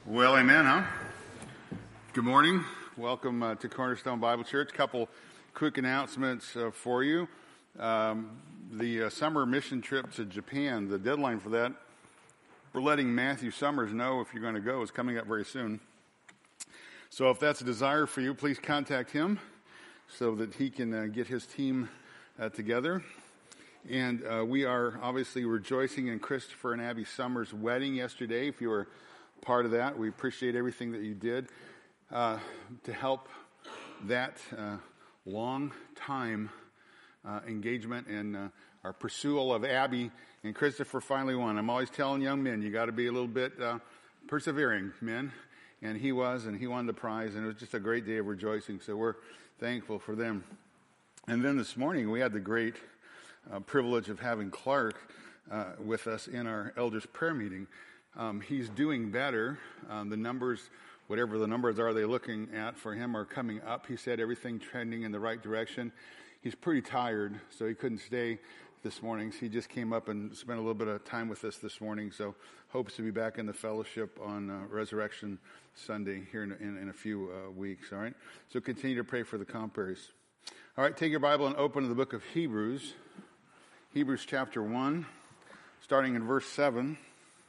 Well, amen, huh? Good morning. Welcome to Cornerstone Bible Church. Couple quick announcements for you. The summer mission trip to Japan, the deadline for that, we're letting Matthew Summers know if you're going to go, is coming up very soon. So if that's a desire for you, please contact him so that he can get his team together. And we are obviously rejoicing in Christopher and Abby Summers' wedding yesterday. If you were part of that, we appreciate everything that you did to help that long time engagement and our pursuit of Abby and Christopher finally won. I'm always telling young men, you got to be a little bit persevering, men. And he was, and he won the prize, and it was just a great day of rejoicing. So we're thankful for them. And then this morning, we had the great privilege of having Clark with us in our elders prayer meeting. He's doing better. The numbers, whatever the numbers are they're looking at for him, are coming up. He said everything trending in the right direction. He's pretty tired, so he couldn't stay this morning. So he just came up and spent a little bit of time with us this morning. So hopes to be back in the fellowship on Resurrection Sunday here in a few weeks. All right. So continue to pray for the Compares. All right. Take your Bible and open to the book of Hebrews. Hebrews chapter 1, starting in verse 7.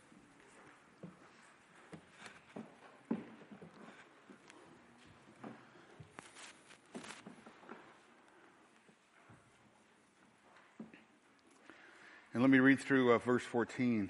And let me read through verse 14.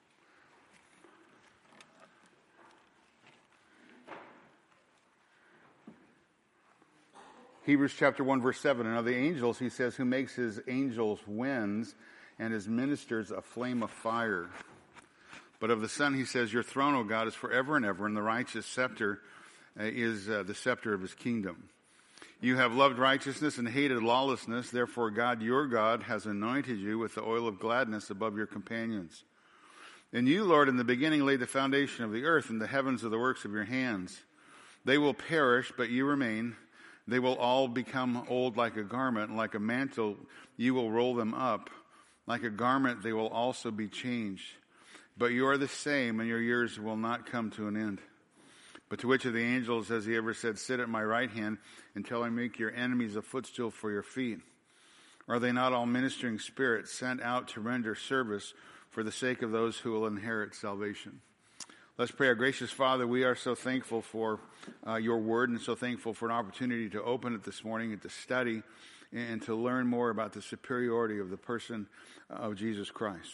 Hebrews chapter 1, verse 7. And of the angels, he says, who makes his angels winds and his ministers a flame of fire. But of the Son, he says, your throne, O God, is forever and ever, and the righteous scepter is the scepter of his kingdom. You have loved righteousness and hated lawlessness. Therefore, God, your God, has anointed you with the oil of gladness above your companions. And you, Lord, in the beginning laid the foundation of the earth, and the heavens are the works of your hands. They will perish, but you remain. They will all become old like a garment, and like a mantle you will roll them up. Like a garment they will also be changed. But you are the same, and your years will not come to an end. But to which of the angels has he ever said, sit at my right hand until I make your enemies a footstool for your feet? Are they not all ministering spirits sent out to render service for the sake of those who will inherit salvation? Let's pray. Our gracious Father, we are so thankful for your word and so thankful for an opportunity to open it this morning and to study and to learn more about the superiority of the person of Jesus Christ.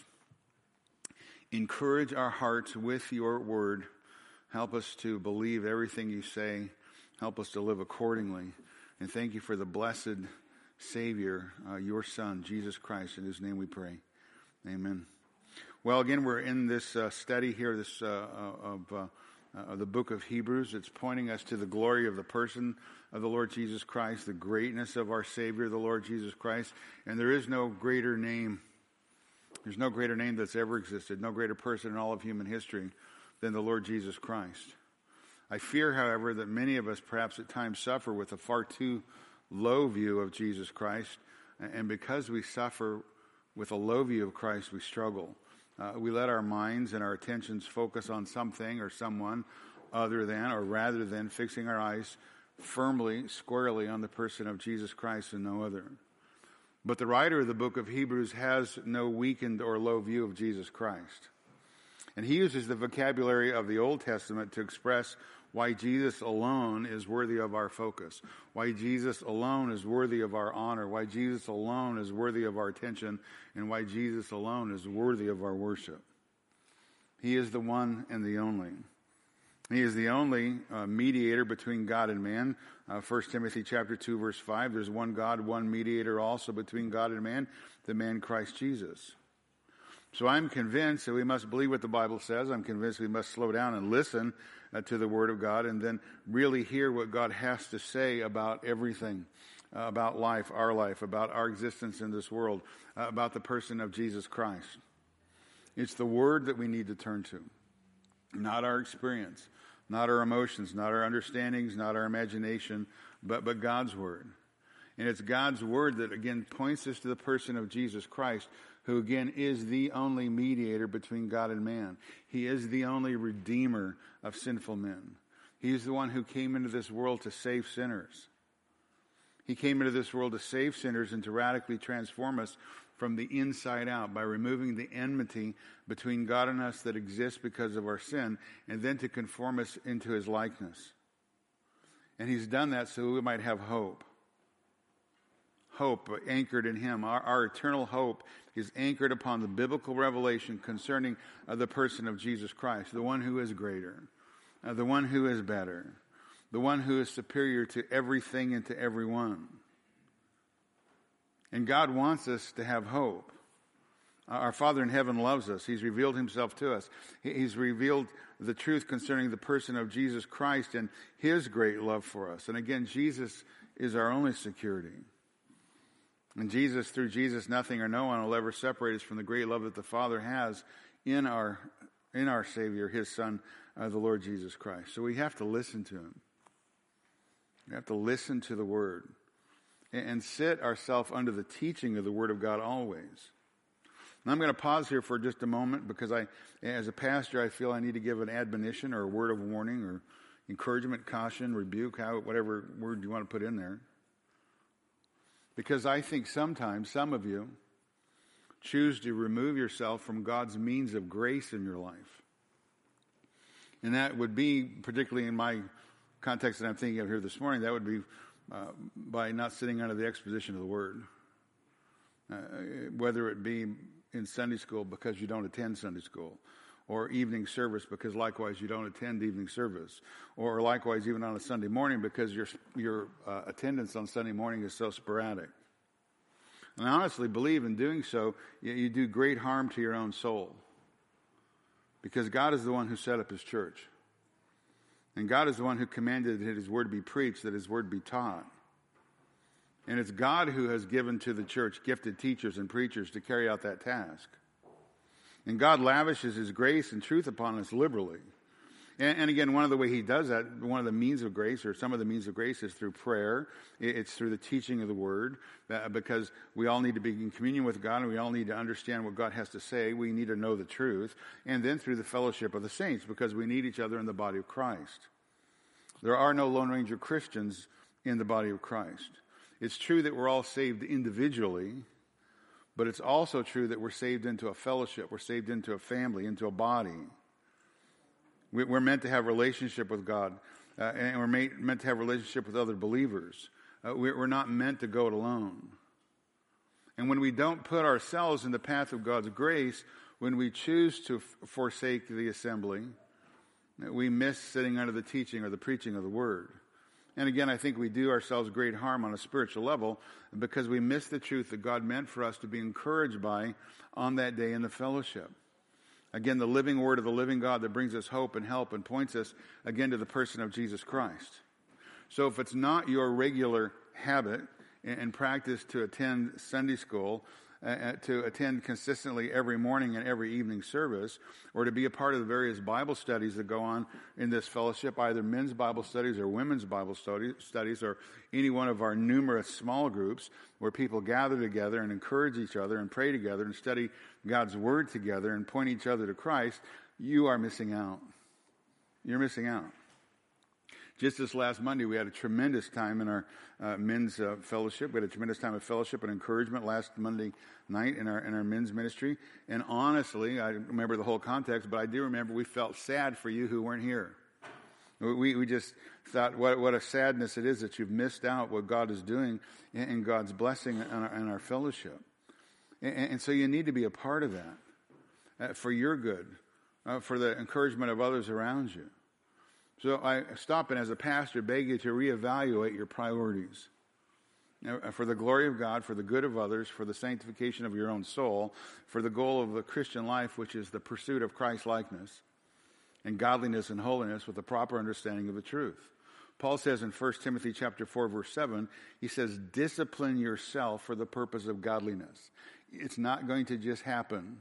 Encourage our hearts with your word. Help us to believe everything you say. Help us to live accordingly. And thank you for the blessed Savior, your Son, Jesus Christ, in whose name we pray. Amen. Well, again, we're in this study here of the book of Hebrews. It's pointing us to the glory of the person of the Lord Jesus Christ, the greatness of our Savior, the Lord Jesus Christ. And there is no greater name. There's no greater name that's ever existed, no greater person in all of human history than the Lord Jesus Christ. I fear, however, that many of us perhaps at times suffer with a far too low view of Jesus Christ. And because we suffer with a low view of Christ, we struggle. We let our minds and our attentions focus on something or someone other than or rather than fixing our eyes firmly, squarely on the person of Jesus Christ and no other. But the writer of the book of Hebrews has no weakened or low view of Jesus Christ. And he uses the vocabulary of the Old Testament to express why Jesus alone is worthy of our focus, why Jesus alone is worthy of our honor, why Jesus alone is worthy of our attention, and why Jesus alone is worthy of our worship. He is the one and the only. He is the only mediator between God and man. 1 Timothy chapter 2, verse 5, there's one God, one mediator also between God and man, the man Christ Jesus. So I'm convinced that we must believe what the Bible says. I'm convinced we must slow down and listen to the Word of God and then really hear what God has to say about everything, about life, about our existence in this world, about the person of Jesus Christ. It's the Word that we need to turn to, not our experience, not our emotions, not our understandings, not our imagination, but God's Word. And it's God's Word that, again, points us to the person of Jesus Christ, who again is the only mediator between God and man. He is the only redeemer of sinful men. He is the one who came into this world to save sinners. He came into this world to save sinners and to radically transform us from the inside out by removing the enmity between God and us that exists because of our sin, and then to conform us into his likeness. And he's done that so we might have hope. Hope anchored in him. Our eternal hope is anchored upon the biblical revelation concerning the person of Jesus Christ, the one who is greater, the one who is better, the one who is superior to everything and to everyone. And God wants us to have hope. Our Father in heaven loves us. He's revealed himself to us. He's revealed the truth concerning the person of Jesus Christ and his great love for us. And again, Jesus is our only security. And through Jesus, nothing or no one will ever separate us from the great love that the Father has in our Savior, his Son, the Lord Jesus Christ. So we have to listen to him. We have to listen to the Word and sit ourselves under the teaching of the Word of God always. And I'm going to pause here for just a moment because as a pastor, I feel I need to give an admonition or a word of warning or encouragement, caution, rebuke, whatever word you want to put in there. Because I think sometimes some of you choose to remove yourself from God's means of grace in your life. And that would be, particularly in my context that I'm thinking of here this morning, that would be by not sitting under the exposition of the Word. Whether it be in Sunday school because you don't attend Sunday school, or evening service because likewise you don't attend evening service, or likewise even on a Sunday morning because your attendance on Sunday morning is so sporadic. And I honestly believe in doing so, you do great harm to your own soul. Because God is the one who set up his church. And God is the one who commanded that his word be preached, that his word be taught. And it's God who has given to the church gifted teachers and preachers to carry out that task. And God lavishes his grace and truth upon us liberally. And again, one of the way he does that, one of the means of grace, or some of the means of grace, is through prayer. It's through the teaching of the Word, because we all need to be in communion with God, and we all need to understand what God has to say. We need to know the truth. And then through the fellowship of the saints, because we need each other in the body of Christ. There are no Lone Ranger Christians in the body of Christ. It's true that we're all saved individually, but it's also true that we're saved into a fellowship. We're saved into a family, into a body. We're meant to have a relationship with God, and we're meant to have a relationship with other believers. We're not meant to go it alone. And when we don't put ourselves in the path of God's grace, when we choose to forsake the assembly, we miss sitting under the teaching or the preaching of the Word. And again, I think we do ourselves great harm on a spiritual level because we miss the truth that God meant for us to be encouraged by on that day in the fellowship. Again, the living Word of the living God that brings us hope and help and points us again to the person of Jesus Christ. So if it's not your regular habit and practice to attend Sunday school, to attend consistently every morning and every evening service, or to be a part of the various Bible studies that go on in this fellowship, either men's Bible studies or women's Bible studies, or any one of our numerous small groups where people gather together and encourage each other and pray together and study God's Word together and point each other to Christ, you are missing out. You're missing out. Just this last Monday, we had a tremendous time in our men's fellowship. We had a tremendous time of fellowship and encouragement last Monday night in our men's ministry. And honestly, I remember the whole context, but I do remember we felt sad for you who weren't here. We just thought, what a sadness it is that you've missed out what God is doing in God's blessing in our fellowship. And so you need to be a part of that for your good, for the encouragement of others around you. So I stop and as a pastor beg you to reevaluate your priorities. For the glory of God, for the good of others, for the sanctification of your own soul, for the goal of the Christian life, which is the pursuit of Christ-likeness and godliness and holiness with a proper understanding of the truth. Paul says in 1 Timothy chapter 4, verse 7, he says, discipline yourself for the purpose of godliness. It's not going to just happen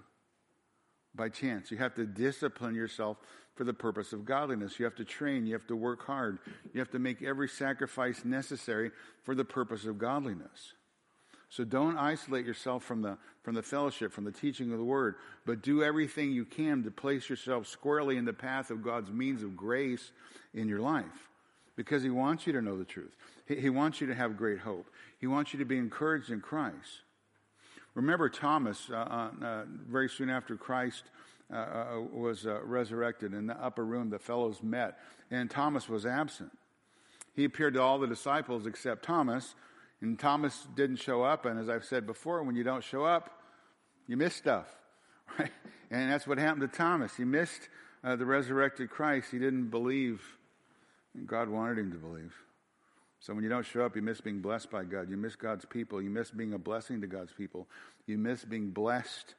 by chance. You have to discipline yourself for the purpose of godliness. You have to train. You have to work hard. You have to make every sacrifice necessary for the purpose of godliness. So don't isolate yourself from the fellowship, from the teaching of the Word, but do everything you can to place yourself squarely in the path of God's means of grace in your life, because He wants you to know the truth. He wants you to have great hope. He wants you to be encouraged in Christ. Remember Thomas, very soon after Christ was resurrected, in the upper room the fellows met, and Thomas was absent. He appeared to all the disciples except Thomas, and Thomas didn't show up. And as I've said before, when you don't show up, you miss stuff, right? And that's what happened to Thomas. He missed the resurrected Christ. He didn't believe, and God wanted him to believe. So when you don't show up, you miss being blessed by God. You miss God's people. You miss being a blessing to God's people. You miss being blessed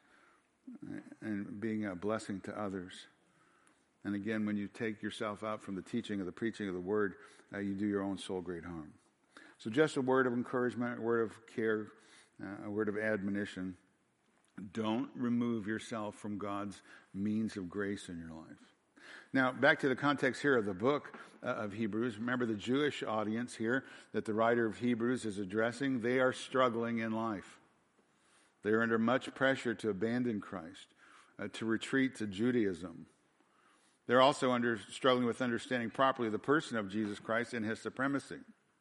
and being a blessing to others. And again, when you take yourself out from the teaching or the preaching of the Word, you do your own soul great harm. So just a word of encouragement, a word of care, a word of admonition. Don't remove yourself from God's means of grace in your life. Now, back to the context here of the book of Hebrews. Remember the Jewish audience here that the writer of Hebrews is addressing. They are struggling in life. They are under much pressure to abandon Christ, to retreat to Judaism. They're also struggling with understanding properly the person of Jesus Christ and His supremacy.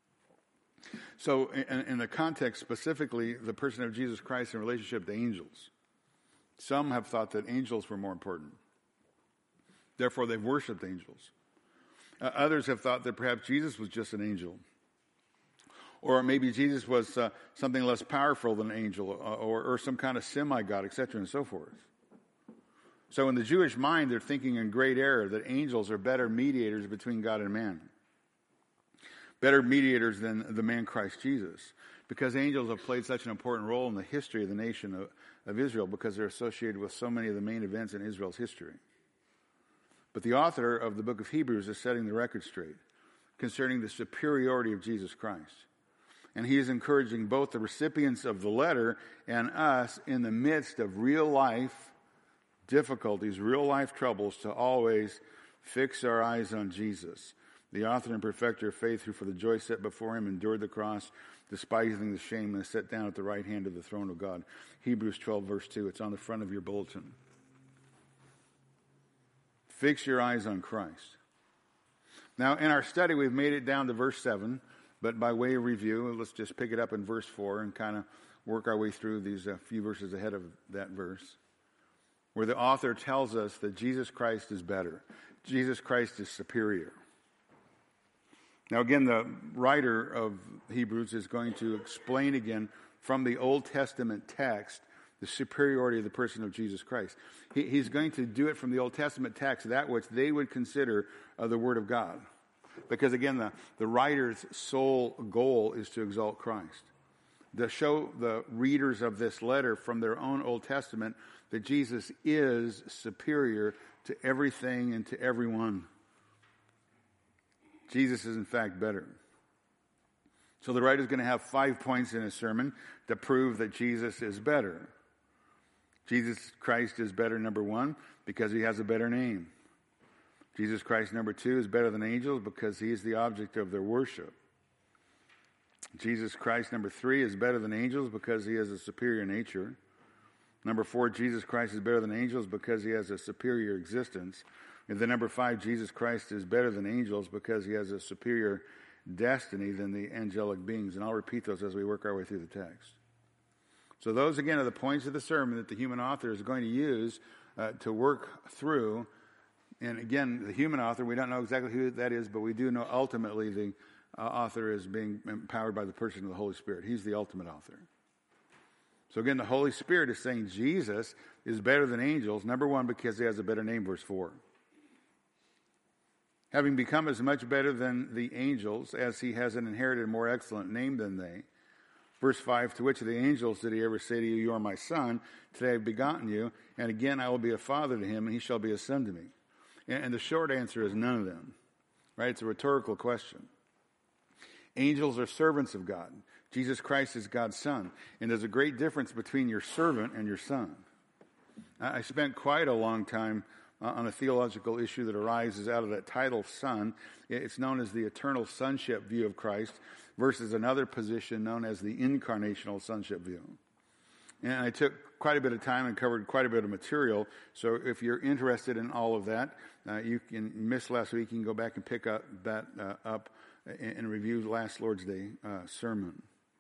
So in the context specifically, the person of Jesus Christ in relationship to angels. Some have thought that angels were more important. Therefore, they've worshipped angels. Others have thought that perhaps Jesus was just an angel. Or maybe Jesus was something less powerful than an angel, or some kind of semi-God, etc., and so forth. So in the Jewish mind, they're thinking in great error that angels are better mediators between God and man. Better mediators than the man Christ Jesus. Because angels have played such an important role in the history of the nation of Israel, because they're associated with so many of the main events in Israel's history. But the author of the book of Hebrews is setting the record straight concerning the superiority of Jesus Christ. And he is encouraging both the recipients of the letter and us in the midst of real life difficulties, real life troubles, to always fix our eyes on Jesus, the author and perfecter of faith, who for the joy set before him endured the cross, despising the shame, and is set down at the right hand of the throne of God. Hebrews 12, verse 2. It's on the front of your bulletin. Fix your eyes on Christ. Now, in our study, we've made it down to verse 7, but by way of review, let's just pick it up in verse 4 and kind of work our way through these few verses ahead of that verse, where the author tells us that Jesus Christ is better. Jesus Christ is superior. Now, again, the writer of Hebrews is going to explain again from the Old Testament text the superiority of the person of Jesus Christ. He's going to do it from the Old Testament text, that which they would consider the Word of God. Because, again, the writer's sole goal is to exalt Christ, to show the readers of this letter from their own Old Testament that Jesus is superior to everything and to everyone. Jesus is, in fact, better. So the writer is going to have 5 points in his sermon to prove that Jesus is better. Jesus Christ is better, number 1, because he has a better name. Jesus Christ, number 2, is better than angels because he is the object of their worship. Jesus Christ, number 3, is better than angels because he has a superior nature. Number 4, Jesus Christ is better than angels because he has a superior existence. And then number 5, Jesus Christ is better than angels because he has a superior destiny than the angelic beings. And I'll repeat those as we work our way through the text. So those, again, are the points of the sermon that the human author is going to use to work through. And again, the human author, we don't know exactly who that is, but we do know ultimately the author is being empowered by the person of the Holy Spirit. He's the ultimate author. So again, the Holy Spirit is saying Jesus is better than angels, number 1, because he has a better name, verse 4. Having become as much better than the angels as he has an inherited more excellent name than they. Verse 5, to which of the angels did he ever say to you, you are my son, today I have begotten you, and again I will be a father to him, and he shall be a son to me. And the short answer is none of them. Right? It's a rhetorical question. Angels are servants of God. Jesus Christ is God's son. And there's a great difference between your servant and your son. I spent quite a long time on a theological issue that arises out of that title, Son. It's known as the eternal sonship view of Christ versus another position known as the incarnational sonship view. And I took quite a bit of time and covered quite a bit of material. So if you're interested in all of that, you can miss last week. You can go back and pick up that up and review last Lord's Day sermon.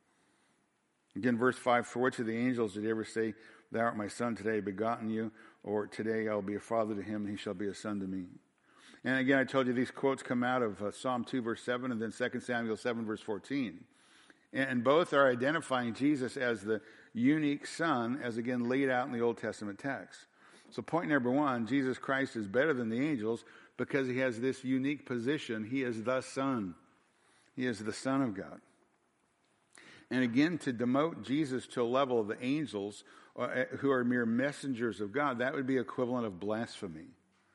Again, verse 5, for which of the angels did he ever say, thou art my son, today I have begotten you, or today I will be a father to him, and he shall be a son to me. And again, I told you these quotes come out of Psalm 2, verse 7, and then 2 Samuel 7, verse 14. And both are identifying Jesus as the unique Son, as again laid out in the Old Testament text. So point number one, Jesus Christ is better than the angels because he has this unique position. He is the Son. He is the Son of God. And again, to demote Jesus to a level of the angels who are mere messengers of God, that would be equivalent of blasphemy.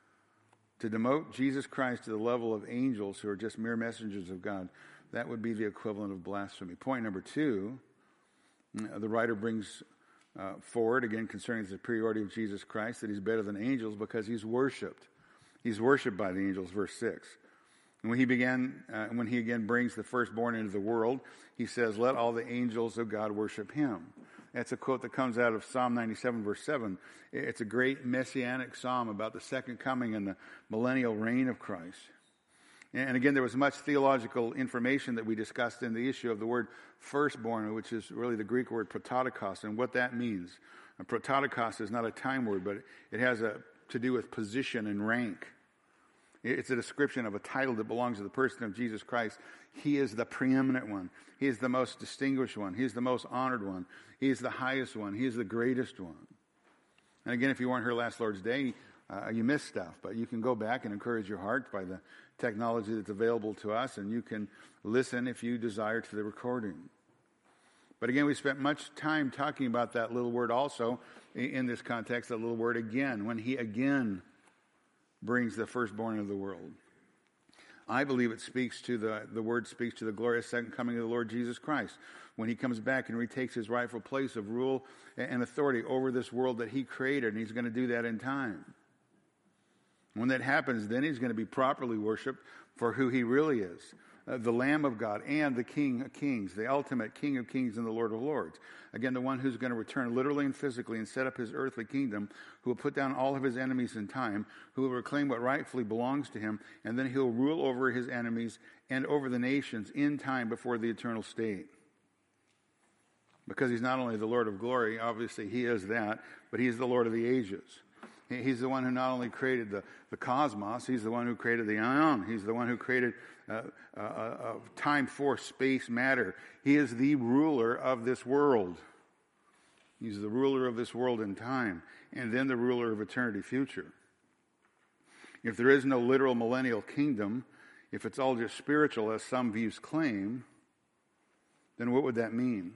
To demote Jesus Christ to the level of angels who are just mere messengers of God, that would be the equivalent of blasphemy. Point number two, the writer brings forward, again, concerning the superiority of Jesus Christ, that he's better than angels because he's worshipped. He's worshipped by the angels, verse 6. And when he again brings the firstborn into the world, he says, let all the angels of God worship him. That's a quote that comes out of Psalm 97, verse 7. It's a great messianic psalm about the second coming and the millennial reign of Christ. And again, there was much theological information that we discussed in the issue of the word firstborn, which is really the Greek word prototokos, and what that means. And prototokos is not a time word, but it has to do with position and rank. It's a description of a title that belongs to the person of Jesus Christ. He is the preeminent one. He is the most distinguished one. He is the most honored one. He is the highest one. He is the greatest one. And again, if you weren't here last Lord's Day, you missed stuff. But you can go back and encourage your heart by the technology that's available to us, and you can listen if you desire to the recording. But again, we spent much time talking about that little word also in this context, that little word again, when he again brings the firstborn of the world. I believe it speaks to the word speaks to the glorious second coming of the Lord Jesus Christ, when he comes back and retakes his rightful place of rule and authority over this world that he created, and he's going to do that in time. When that happens, then he's going to be properly worshiped for who he really is, the Lamb of God and the King of Kings, the ultimate King of Kings and the Lord of Lords. Again, the one who's going to return literally and physically and set up his earthly kingdom, who will put down all of his enemies in time, who will reclaim what rightfully belongs to him, and then he'll rule over his enemies and over the nations in time before the eternal state. Because he's not only the Lord of glory, obviously he is that, but he's the Lord of the ages. He's the one who not only created the cosmos, he's the one who created the ion. He's the one who created time, force, space, matter. He is the ruler of this world. He's the ruler of this world in time, and then the ruler of eternity future. If there is no literal millennial kingdom, if it's all just spiritual, as some views claim, then what would that mean?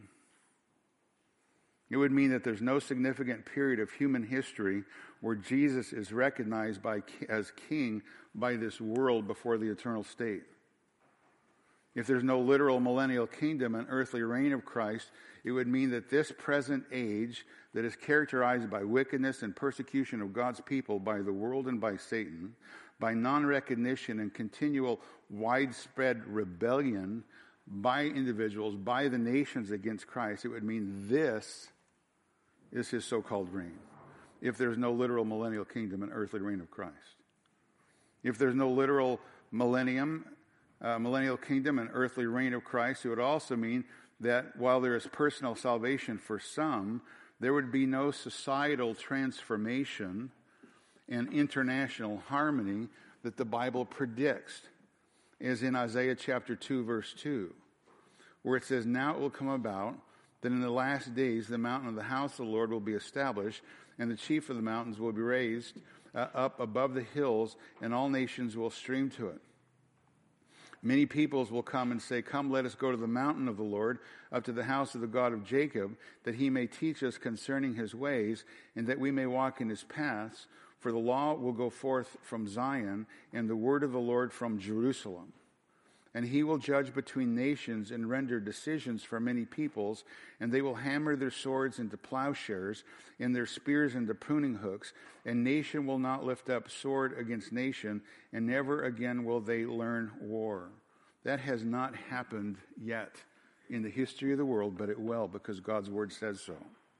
It would mean that there's no significant period of human history where Jesus is recognized as king by this world before the eternal state. If there's no literal millennial kingdom and earthly reign of Christ, it would mean that this present age that is characterized by wickedness and persecution of God's people by the world and by Satan, by non-recognition and continual widespread rebellion by individuals, by the nations against Christ, it would mean this is his so-called reign. If there's no literal millennial kingdom and earthly reign of Christ. If there's no literal millennial kingdom and earthly reign of Christ, it would also mean that while there is personal salvation for some, there would be no societal transformation and international harmony that the Bible predicts, as in Isaiah chapter 2, verse 2, where it says, now it will come about that in the last days the mountain of the house of the Lord will be established, and the chief of the mountains will be raised up above the hills, and all nations will stream to it. Many peoples will come and say, come, let us go to the mountain of the Lord, up to the house of the God of Jacob, that he may teach us concerning his ways, and that we may walk in his paths. For the law will go forth from Zion, and the word of the Lord from Jerusalem. And he will judge between nations and render decisions for many peoples, and they will hammer their swords into plowshares and their spears into pruning hooks, and nation will not lift up sword against nation, and never again will they learn war. That has not happened yet in the history of the world, but it will, because God's word says so.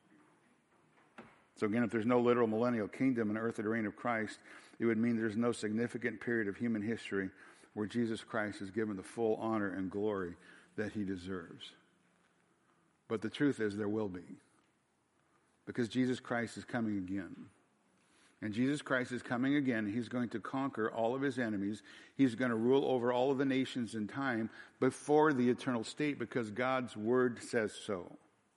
So again, if there's no literal millennial kingdom and earthly reign of Christ, it would mean there's no significant period of human history where Jesus Christ is given the full honor and glory that he deserves. But the truth is there will be. Because Jesus Christ is coming again. And Jesus Christ is coming again. He's going to conquer all of his enemies. He's going to rule over all of the nations in time before the eternal state, because God's word says so.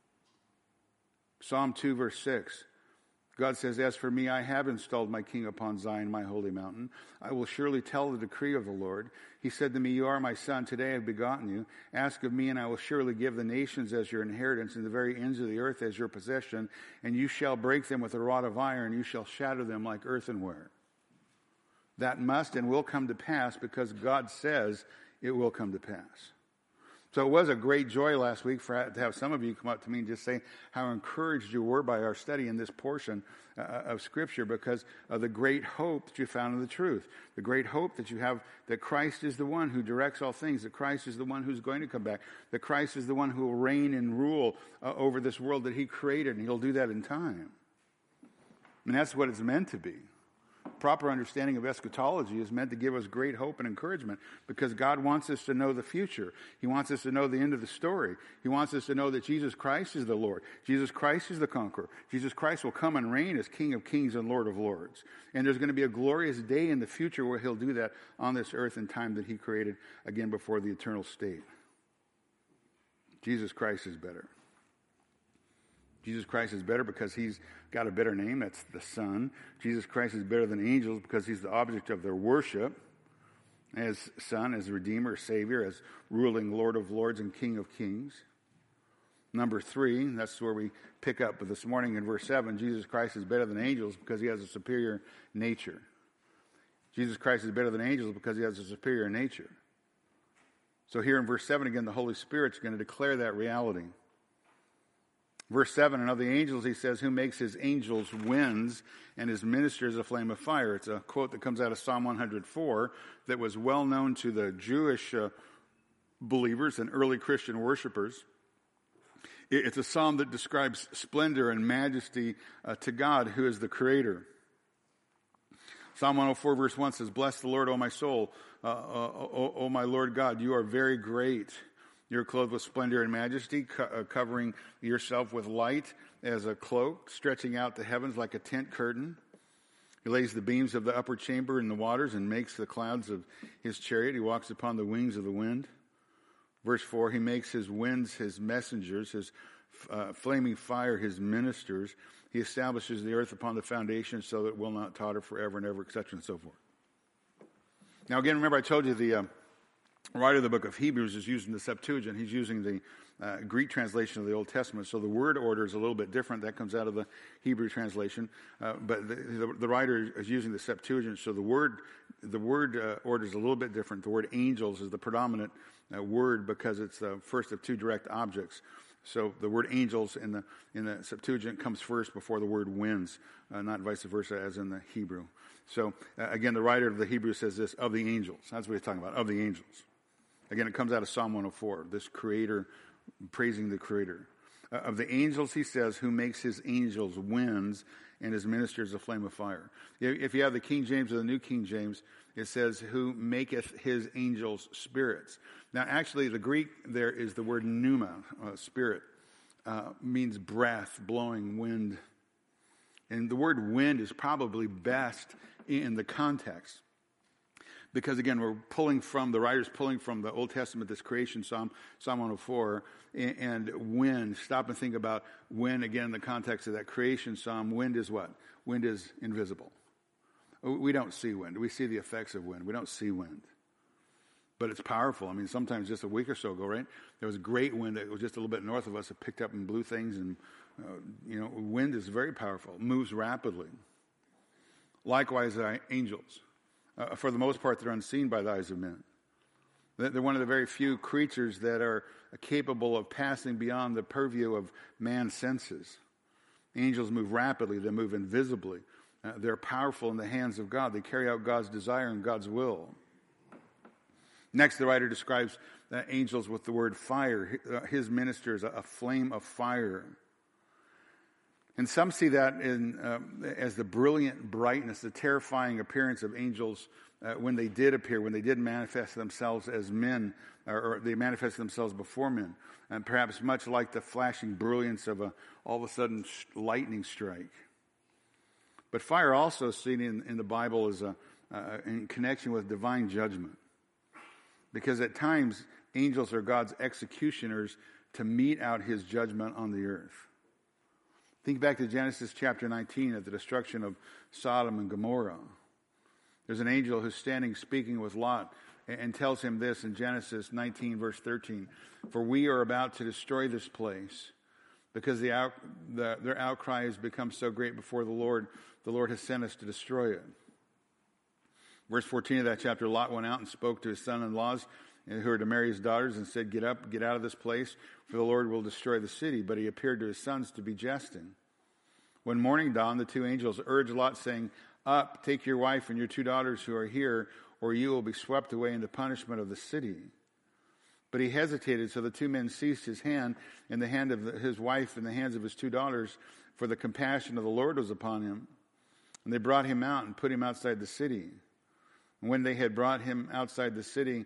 Psalm 2 verse 6. God says, as for me, I have installed my king upon Zion, my holy mountain. I will surely tell the decree of the Lord. He said to me, you are my son. Today I have begotten you. Ask of me, and I will surely give the nations as your inheritance, and the very ends of the earth as your possession. And you shall break them with a rod of iron. You shall shatter them like earthenware. That must and will come to pass, because God says it will come to pass. So it was a great joy last week to have some of you come up to me and just say how encouraged you were by our study in this portion of Scripture, because of the great hope that you found in the truth. The great hope that you have that Christ is the one who directs all things, that Christ is the one who's going to come back, that Christ is the one who will reign and rule over this world that he created, and he'll do that in time. And that's what it's meant to be. Proper understanding of eschatology is meant to give us great hope and encouragement, because God wants us to know the future. He wants us to know the end of the story. He wants us to know that Jesus Christ is the Lord. Jesus Christ is the conqueror. Jesus Christ will come and reign as King of Kings and Lord of Lords. And there's going to be a glorious day in the future where he'll do that on this earth in time that he created, again, before the eternal state. Jesus Christ is better. Jesus Christ is better because he's got a better name. That's the Son. Jesus Christ is better than angels because he's the object of their worship as Son, as Redeemer, Savior, as ruling Lord of Lords and King of Kings. Number 3, that's where we pick up this morning in verse 7. Jesus Christ is better than angels because he has a superior nature. Jesus Christ is better than angels because he has a superior nature. So here in verse 7 again, the Holy Spirit's going to declare that reality. Verse 7, and of the angels, he says, who makes his angels winds and his ministers a flame of fire. It's a quote that comes out of Psalm 104 that was well known to the Jewish believers and early Christian worshipers. It's a psalm that describes splendor and majesty to God, who is the Creator. Psalm 104 verse 1 says, bless the Lord, O my soul, O my Lord God, you are very great. You're clothed with splendor and majesty, covering yourself with light as a cloak, stretching out the heavens like a tent curtain. He lays the beams of the upper chamber in the waters and makes the clouds of his chariot. He walks upon the wings of the wind. Verse 4, he makes his winds his messengers, his flaming fire his ministers. He establishes the earth upon the foundation so that it will not totter forever and ever, etc. and so forth. Now again, remember I told you the writer of the book of Hebrews is using the Septuagint. He's using the Greek translation of the Old Testament. So the word order is a little bit different. That comes out of the Hebrew translation. But the writer is using the Septuagint. So the word order is a little bit different. The word angels is the predominant word because it's the first of two direct objects. So the word angels in the Septuagint comes first before the word winds, not vice versa as in the Hebrew. So again, the writer of the Hebrew says this, of the angels. That's what he's talking about, of the angels. Again, it comes out of Psalm 104, this creator, praising the creator. Of the angels, he says, who makes his angels winds and his ministers a flame of fire. If you have the King James or the New King James, it says, who maketh his angels spirits. Now, actually, the Greek there is the word pneuma, spirit, means breath, blowing wind. And the word wind is probably best in the context. Because again, the writer's pulling from the Old Testament, this creation psalm, Psalm 104, and wind. Stop and think about wind, again, in the context of that creation psalm. Wind is what? Wind is invisible. We don't see wind. We see the effects of wind. We don't see wind. But it's powerful. I mean, sometimes just a week or so ago, right? There was a great wind that was just a little bit north of us. It picked up and blew things. And, wind is very powerful. It moves rapidly. Likewise, angels. For the most part, they're unseen by the eyes of men. They're one of the very few creatures that are capable of passing beyond the purview of man's senses. Angels move rapidly. They move invisibly. They're powerful in the hands of God. They carry out God's desire and God's will. Next, the writer describes angels with the word fire. His ministers, a flame of fire. And some see that as the brilliant brightness, the terrifying appearance of angels when they did appear, when they did manifest themselves as men, or they manifested themselves before men. And perhaps much like the flashing brilliance of all of a sudden lightning strike. But fire also seen in the Bible is in connection with divine judgment. Because at times, angels are God's executioners to mete out his judgment on the earth. Think back to Genesis chapter 19 at the destruction of Sodom and Gomorrah. There's an angel who's standing speaking with Lot and tells him this in Genesis 19 verse 13. For we are about to destroy this place because their outcry has become so great before the Lord. The Lord has sent us to destroy it. Verse 14 of that chapter, Lot went out and spoke to his son-in-laws who were to marry his daughters and said, get up, get out of this place, for the Lord will destroy the city. But he appeared to his sons to be jesting. When morning dawned, the two angels urged Lot, saying, up, take your wife and your 2 daughters who are here, or you will be swept away into punishment of the city. But he hesitated, so the 2 men seized his hand and the hand of his wife and the hands of his 2 daughters, for the compassion of the Lord was upon him. And they brought him out and put him outside the city. And when they had brought him outside the city,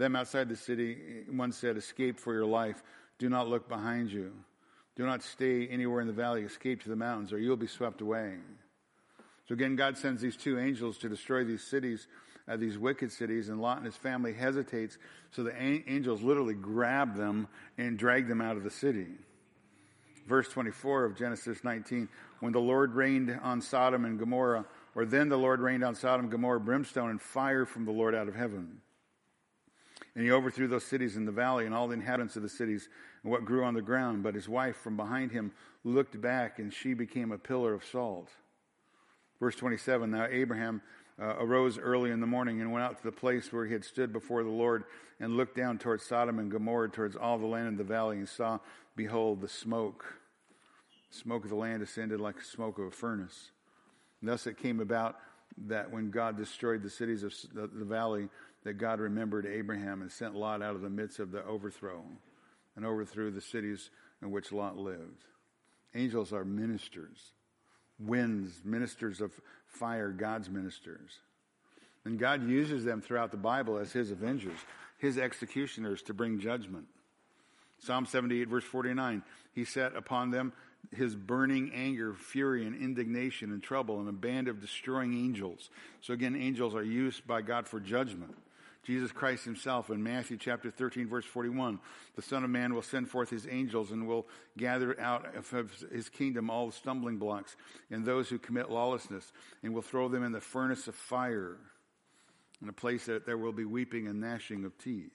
one said, escape for your life. Do not look behind you. Do not stay anywhere in the valley. Escape to the mountains, or you'll be swept away. So again, God sends these 2 angels to destroy these cities, these wicked cities, and Lot and his family hesitates. So the angels literally grab them and drag them out of the city. Verse 24 of Genesis 19, when the Lord rained on Sodom and Gomorrah, or then the Lord rained on Sodom and Gomorrah brimstone and fire from the Lord out of heaven. And he overthrew those cities in the valley and all the inhabitants of the cities and what grew on the ground. But his wife from behind him looked back, and she became a pillar of salt. Verse 27, now Abraham arose early in the morning and went out to the place where he had stood before the Lord and looked down towards Sodom and Gomorrah, towards all the land in the valley, and saw, behold, the smoke. The smoke of the land ascended like the smoke of a furnace. And thus it came about that when God destroyed the cities of the valley, that God remembered Abraham and sent Lot out of the midst of the overthrow and overthrew the cities in which Lot lived. Angels are ministers. Winds, ministers of fire, God's ministers. And God uses them throughout the Bible as his avengers, his executioners to bring judgment. Psalm 78 verse 49, he set upon them his burning anger, fury, and indignation and trouble, and a band of destroying angels. So again, angels are used by God for judgment. Jesus Christ himself in Matthew chapter 13 verse 41, the Son of Man will send forth his angels and will gather out of his kingdom all the stumbling blocks and those who commit lawlessness, and will throw them in the furnace of fire, in a place that there will be weeping and gnashing of teeth.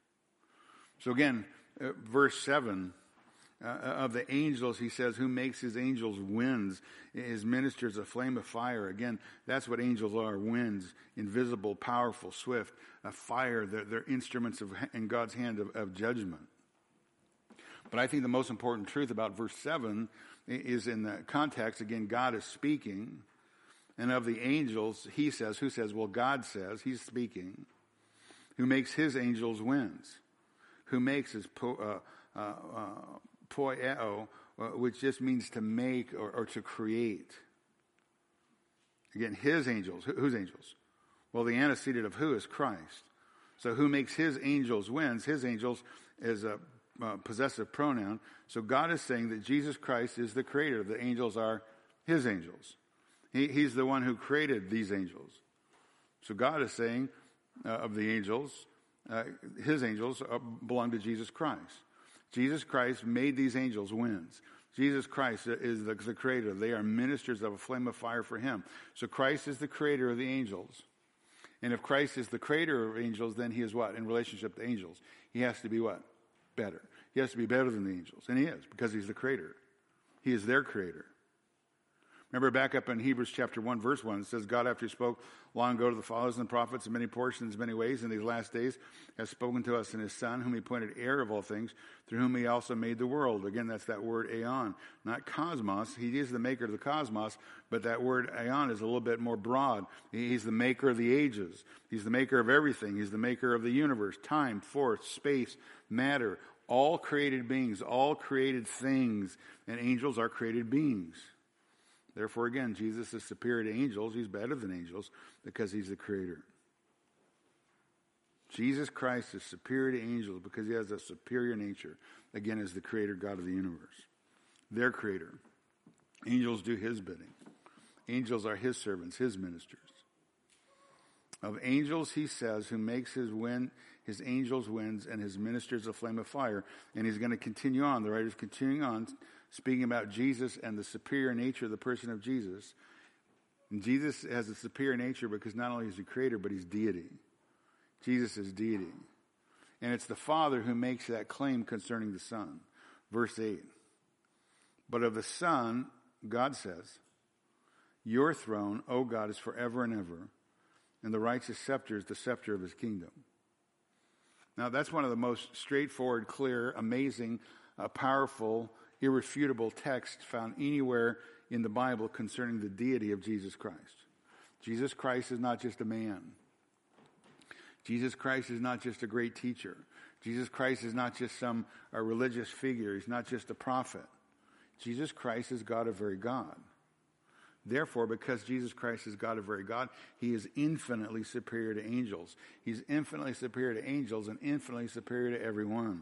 So again, verse 7, of the angels, he says, who makes his angels winds, his ministers a flame of fire. Again, that's what angels are, winds, invisible, powerful, swift, a fire. They're instruments in God's hand of judgment. But I think the most important truth about verse 7 is in the context. Again, God is speaking. And of the angels, he says, who says? Well, God says, he's speaking. Who makes his angels winds. Who makes his poieo, which just means to make or to create. Again, his angels. Whose angels? Well, the antecedent of who is Christ. So who makes his angels winds? His angels is a possessive pronoun. So God is saying that Jesus Christ is the creator. The angels are his angels. He's the one who created these angels. So God is saying of the angels, his angels belong to Jesus Christ. Jesus Christ made these angels winds. Jesus Christ is the creator. They are ministers of a flame of fire for him. So Christ is the creator of the angels. And if Christ is the creator of angels, then he is what? In relationship to angels. He has to be what? Better. He has to be better than the angels. And he is, because he's the creator. He is their creator. Remember back up in Hebrews chapter 1, verse 1, it says, God, after he spoke long ago to the fathers and the prophets in many portions, many ways, in these last days, has spoken to us in his Son, whom he appointed heir of all things, through whom he also made the world. Again, that's that word aeon, not cosmos. He is the maker of the cosmos, but that word aeon is a little bit more broad. He's the maker of the ages. He's the maker of everything. He's the maker of the universe, time, force, space, matter, all created beings, all created things, and angels are created beings. Therefore, again, Jesus is superior to angels. He's better than angels because he's the creator. Jesus Christ is superior to angels because he has a superior nature, again, as the creator God of the universe. Their creator. Angels do his bidding. Angels are his servants, his ministers. Of angels, he says, who makes his angels winds and his ministers a flame of fire. And he's going to continue on. The writer's continuing on, speaking about Jesus and the superior nature of the person of Jesus. And Jesus has a superior nature because not only is he creator, but he's deity. Jesus is deity. And it's the Father who makes that claim concerning the Son. Verse 8. But of the Son, God says, your throne, O God, is forever and ever, and the righteous scepter is the scepter of his kingdom. Now, that's one of the most straightforward, clear, amazing, powerful, irrefutable texts found anywhere in the Bible concerning the deity of Jesus Christ. Jesus Christ is not just a man. Jesus Christ is not just a great teacher. Jesus Christ is not just some religious figure. He's not just a prophet. Jesus Christ is God of very God. Therefore, because Jesus Christ is God of very God, he is infinitely superior to angels. He's infinitely superior to angels and infinitely superior to everyone.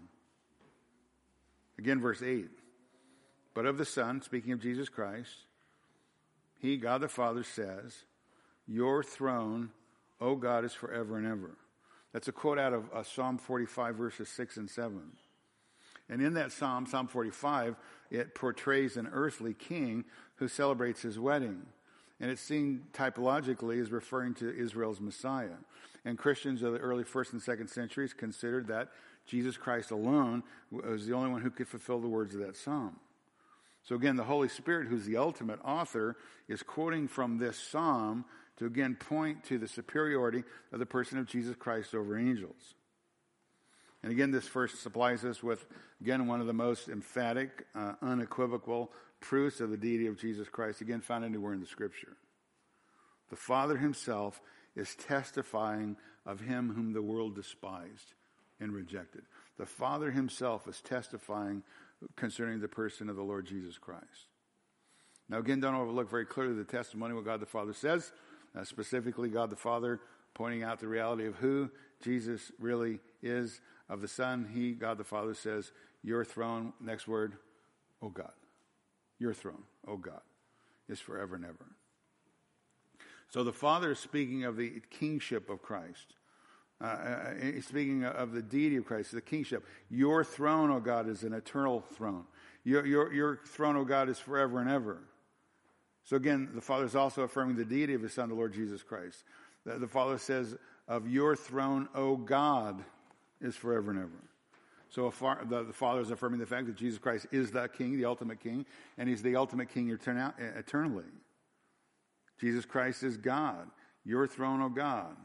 Again, verse 8. But of the Son, speaking of Jesus Christ, he, God the Father, says, your throne, O God, is forever and ever. That's a quote out of Psalm 45, verses 6 and 7. And in that Psalm 45, it portrays an earthly king who celebrates his wedding. And it's seen typologically as referring to Israel's Messiah. And Christians of the early 1st and 2nd centuries considered that Jesus Christ alone was the only one who could fulfill the words of that psalm. So again, the Holy Spirit, who's the ultimate author, is quoting from this psalm to again point to the superiority of the person of Jesus Christ over angels. And again, this verse supplies us with, again, one of the most emphatic, unequivocal proofs of the deity of Jesus Christ, again, found anywhere in the Scripture. The Father himself is testifying of him whom the world despised and rejected. The Father himself is testifying concerning the person of the Lord Jesus Christ. Now, again, don't overlook very clearly the testimony, what God the Father says, specifically God the Father pointing out the reality of who Jesus really is. Of the Son, he, God the Father, says, your throne, next word, O God. Your throne, O God, is forever and ever. So the Father is speaking of the kingship of Christ. He's speaking of the deity of Christ, the kingship. Your throne, O God, is an eternal throne. Your throne, O God, is forever and ever. So again, the Father is also affirming the deity of his Son, the Lord Jesus Christ. The Father says, of your throne, O God, is forever and ever. So the Father is affirming the fact that Jesus Christ is the King, the ultimate King, and he's the ultimate King eternally. Jesus Christ is God. Your throne, O God.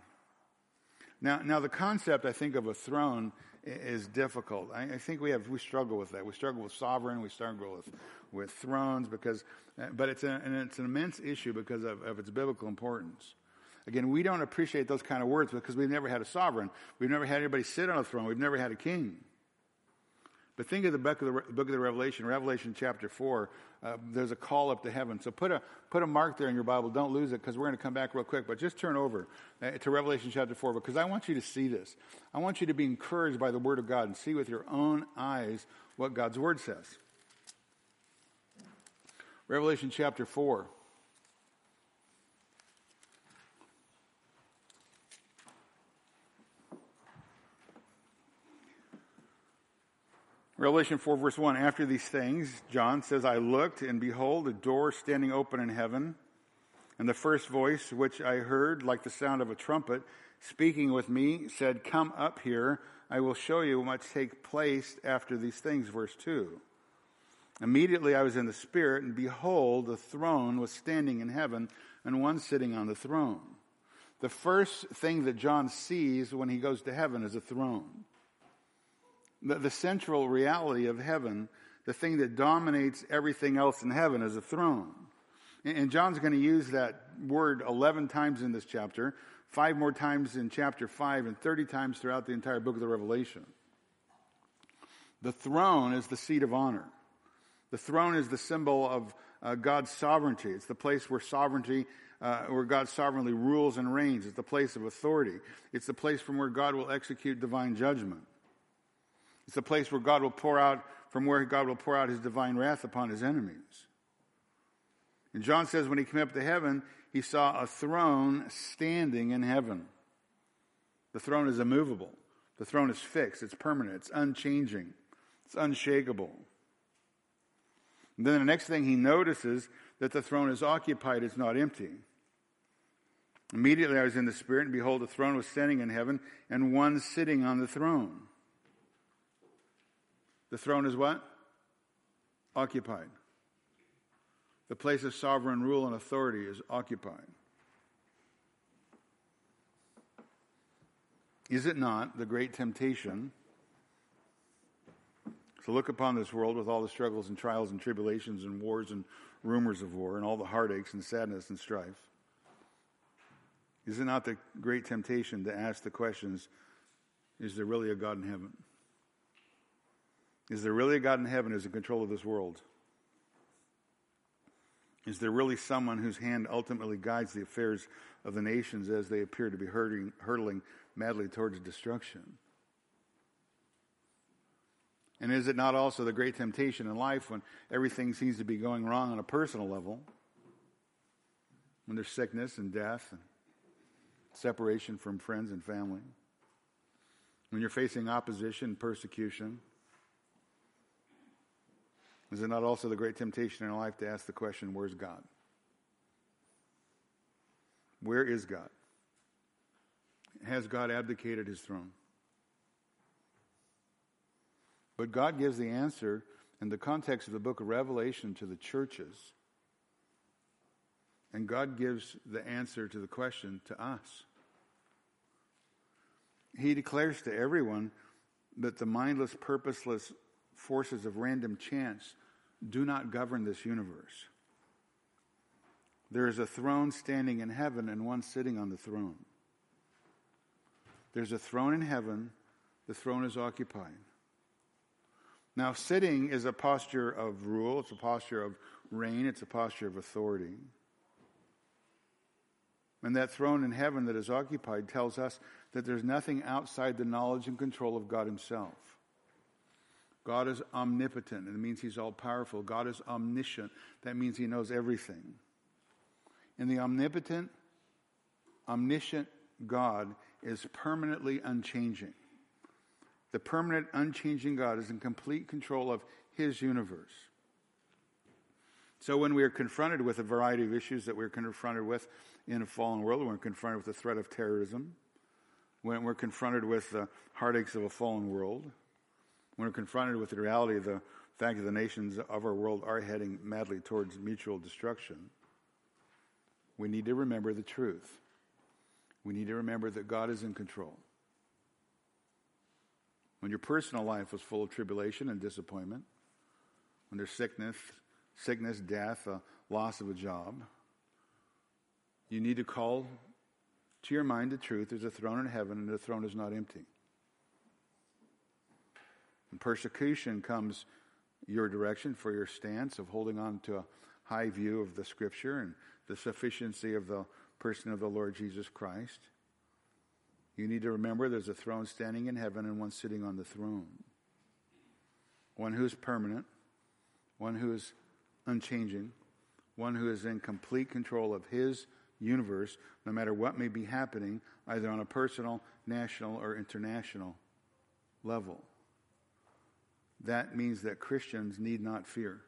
Now the concept, I think, of a throne is difficult. I think we struggle with that. We struggle with sovereign. We struggle with thrones but it's an immense issue because of its biblical importance. Again, we don't appreciate those kind of words because we've never had a sovereign. We've never had anybody sit on a throne. We've never had a king. But think of the book of the Revelation, Revelation chapter 4. There's a call up to heaven. So put a mark there in your Bible. Don't lose it because we're going to come back real quick. But just turn over to Revelation chapter 4 because I want you to see this. I want you to be encouraged by the Word of God and see with your own eyes what God's Word says. Revelation chapter 4. Revelation 4, verse 1, after these things, John says, I looked, and behold, a door standing open in heaven. And the first voice, which I heard like the sound of a trumpet, speaking with me, said, come up here, I will show you what must take place after these things. Verse 2. Immediately I was in the Spirit, and behold, the throne was standing in heaven, and one sitting on the throne. The first thing that John sees when he goes to heaven is a throne. The central reality of heaven, the thing that dominates everything else in heaven, is a throne. And John's going to use that word 11 times in this chapter, 5 more times in chapter 5, and 30 times throughout the entire book of the Revelation. The throne is the seat of honor. The throne is the symbol of God's sovereignty. It's the place where where God sovereignly rules and reigns. It's the place of authority. It's the place from where God will execute divine judgment. It's the place where God will pour out his divine wrath upon his enemies. And John says when he came up to heaven, he saw a throne standing in heaven. The throne is immovable. The throne is fixed. It's permanent. It's unchanging. It's unshakable. And then the next thing he notices that the throne is occupied. It's not empty. Immediately I was in the Spirit, and behold, the throne was standing in heaven, and one sitting on the throne. The throne is what? Occupied. The place of sovereign rule and authority is occupied. Is it not the great temptation to look upon this world with all the struggles and trials and tribulations and wars and rumors of war and all the heartaches and sadness and strife? Is it not the great temptation to ask the questions, is there really a God in heaven? Is there really a God in heaven who's in control of this world? Is there really someone whose hand ultimately guides the affairs of the nations as they appear to be hurtling madly towards destruction? And is it not also the great temptation in life when everything seems to be going wrong on a personal level? When there's sickness and death and separation from friends and family? When you're facing opposition and persecution? Is it not also the great temptation in life to ask the question, where's God? Where is God? Has God abdicated his throne? But God gives the answer in the context of the book of Revelation to the churches. And God gives the answer to the question to us. He declares to everyone that the mindless, purposeless forces of random chance do not govern this universe. There is a throne standing in heaven and one sitting on the throne. There's a throne in heaven. The throne is occupied. Now, sitting is a posture of rule. It's a posture of reign. It's a posture of authority. And that throne in heaven that is occupied tells us that there's nothing outside the knowledge and control of God himself. God is omnipotent, and it means he's all-powerful. God is omniscient. That means he knows everything. And the omnipotent, omniscient God is permanently unchanging. The permanent, unchanging God is in complete control of his universe. So when we are confronted with a variety of issues that we're confronted with in a fallen world, when we're confronted with the threat of terrorism, when we're confronted with the heartaches of a fallen world, when we're confronted with the reality of the fact that the nations of our world are heading madly towards mutual destruction, we need to remember the truth. We need to remember that God is in control. When your personal life was full of tribulation and disappointment, when there's sickness, death, loss of a job, you need to call to your mind the truth. There's a throne in heaven, and the throne is not empty. When persecution comes your direction for your stance of holding on to a high view of the Scripture and the sufficiency of the person of the Lord Jesus Christ, you need to remember there's a throne standing in heaven and one sitting on the throne. One who is permanent, one who is unchanging, one who is in complete control of his universe, no matter what may be happening, either on a personal, national, or international level. That means that Christians need not fear,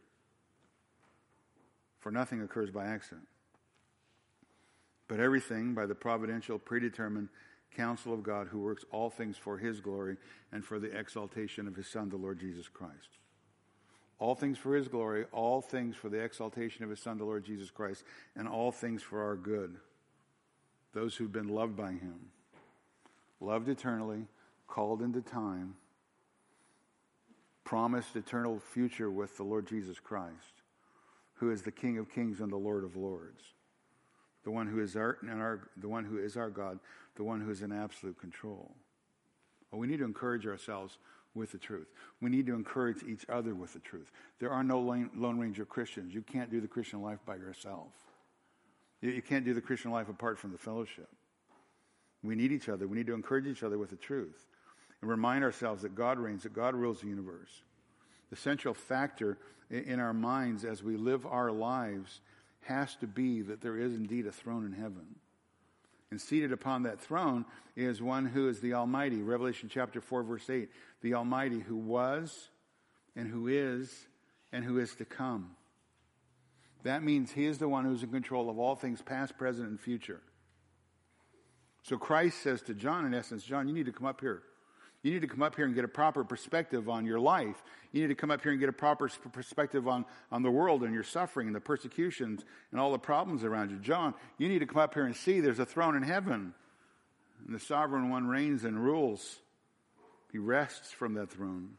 for nothing occurs by accident, but everything by the providential, predetermined counsel of God, who works all things for his glory and for the exaltation of his Son, the Lord Jesus Christ. All things for his glory, all things for the exaltation of his Son, the Lord Jesus Christ, and all things for our good. Those who've been loved by him, loved eternally, called into time, promised eternal future with the Lord Jesus Christ, who is the King of kings and the Lord of lords, the one who is our God, the one who is in absolute control. Well, we need to encourage ourselves with the truth. We need to encourage each other with the truth. There are no Lone Ranger Christians. You can't do the Christian life by yourself. You can't do the Christian life apart from the fellowship. We need each other. We need to encourage each other with the truth and remind ourselves that God reigns, that God rules the universe. The central factor in our minds as we live our lives has to be that there is indeed a throne in heaven. And seated upon that throne is one who is the Almighty. Revelation chapter 4, verse 8. The Almighty who was and who is to come. That means he is the one who's in control of all things past, present, and future. So Christ says to John, in essence, John, you need to come up here. You need to come up here and get a proper perspective on your life. You need to come up here and get a proper perspective on the world and your suffering and the persecutions and all the problems around you. John, you need to come up here and see there's a throne in heaven. And the sovereign one reigns and rules. He rests from that throne.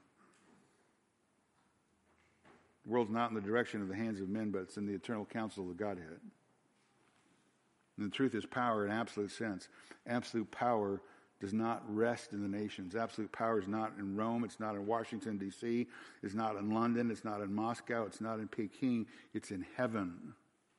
The world's not in the direction of the hands of men, but it's in the eternal counsel of the Godhead. And the truth is power in absolute sense. Absolute power does not rest in the nations. Absolute power is not in Rome. It's not in Washington, D.C. It's not in London. It's not in Moscow. It's not in Peking. It's in heaven.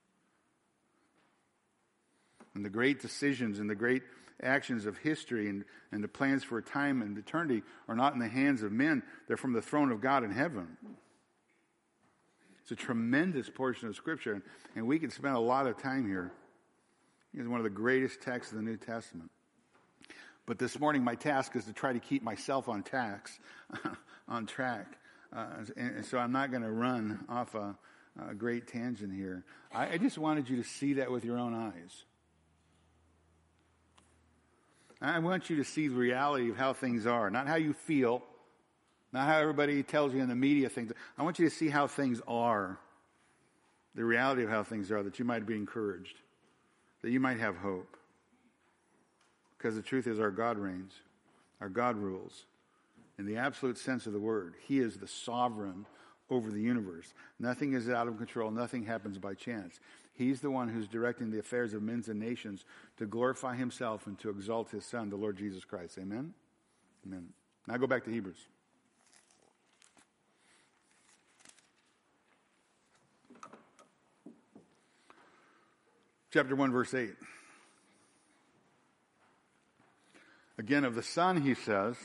And the great decisions and the great actions of history and the plans for time and eternity are not in the hands of men. They're from the throne of God in heaven. It's a tremendous portion of Scripture, and we can spend a lot of time here. It's one of the greatest texts of the New Testament. But this morning, my task is to try to keep myself on track. And so I'm not going to run off a great tangent here. I just wanted you to see that with your own eyes. I want you to see the reality of how things are, not how you feel, not how everybody tells you in the media things. I want you to see how things are, the reality of how things are, that you might be encouraged, that you might have hope. Because the truth is our God reigns, our God rules. In the absolute sense of the word, he is the sovereign over the universe. Nothing is out of control. Nothing happens by chance. He's the one who's directing the affairs of men and nations to glorify himself and to exalt his Son, the Lord Jesus Christ. Amen? Amen. Now go back to Hebrews. Chapter 1, verse 8. Again, of the Son, he says,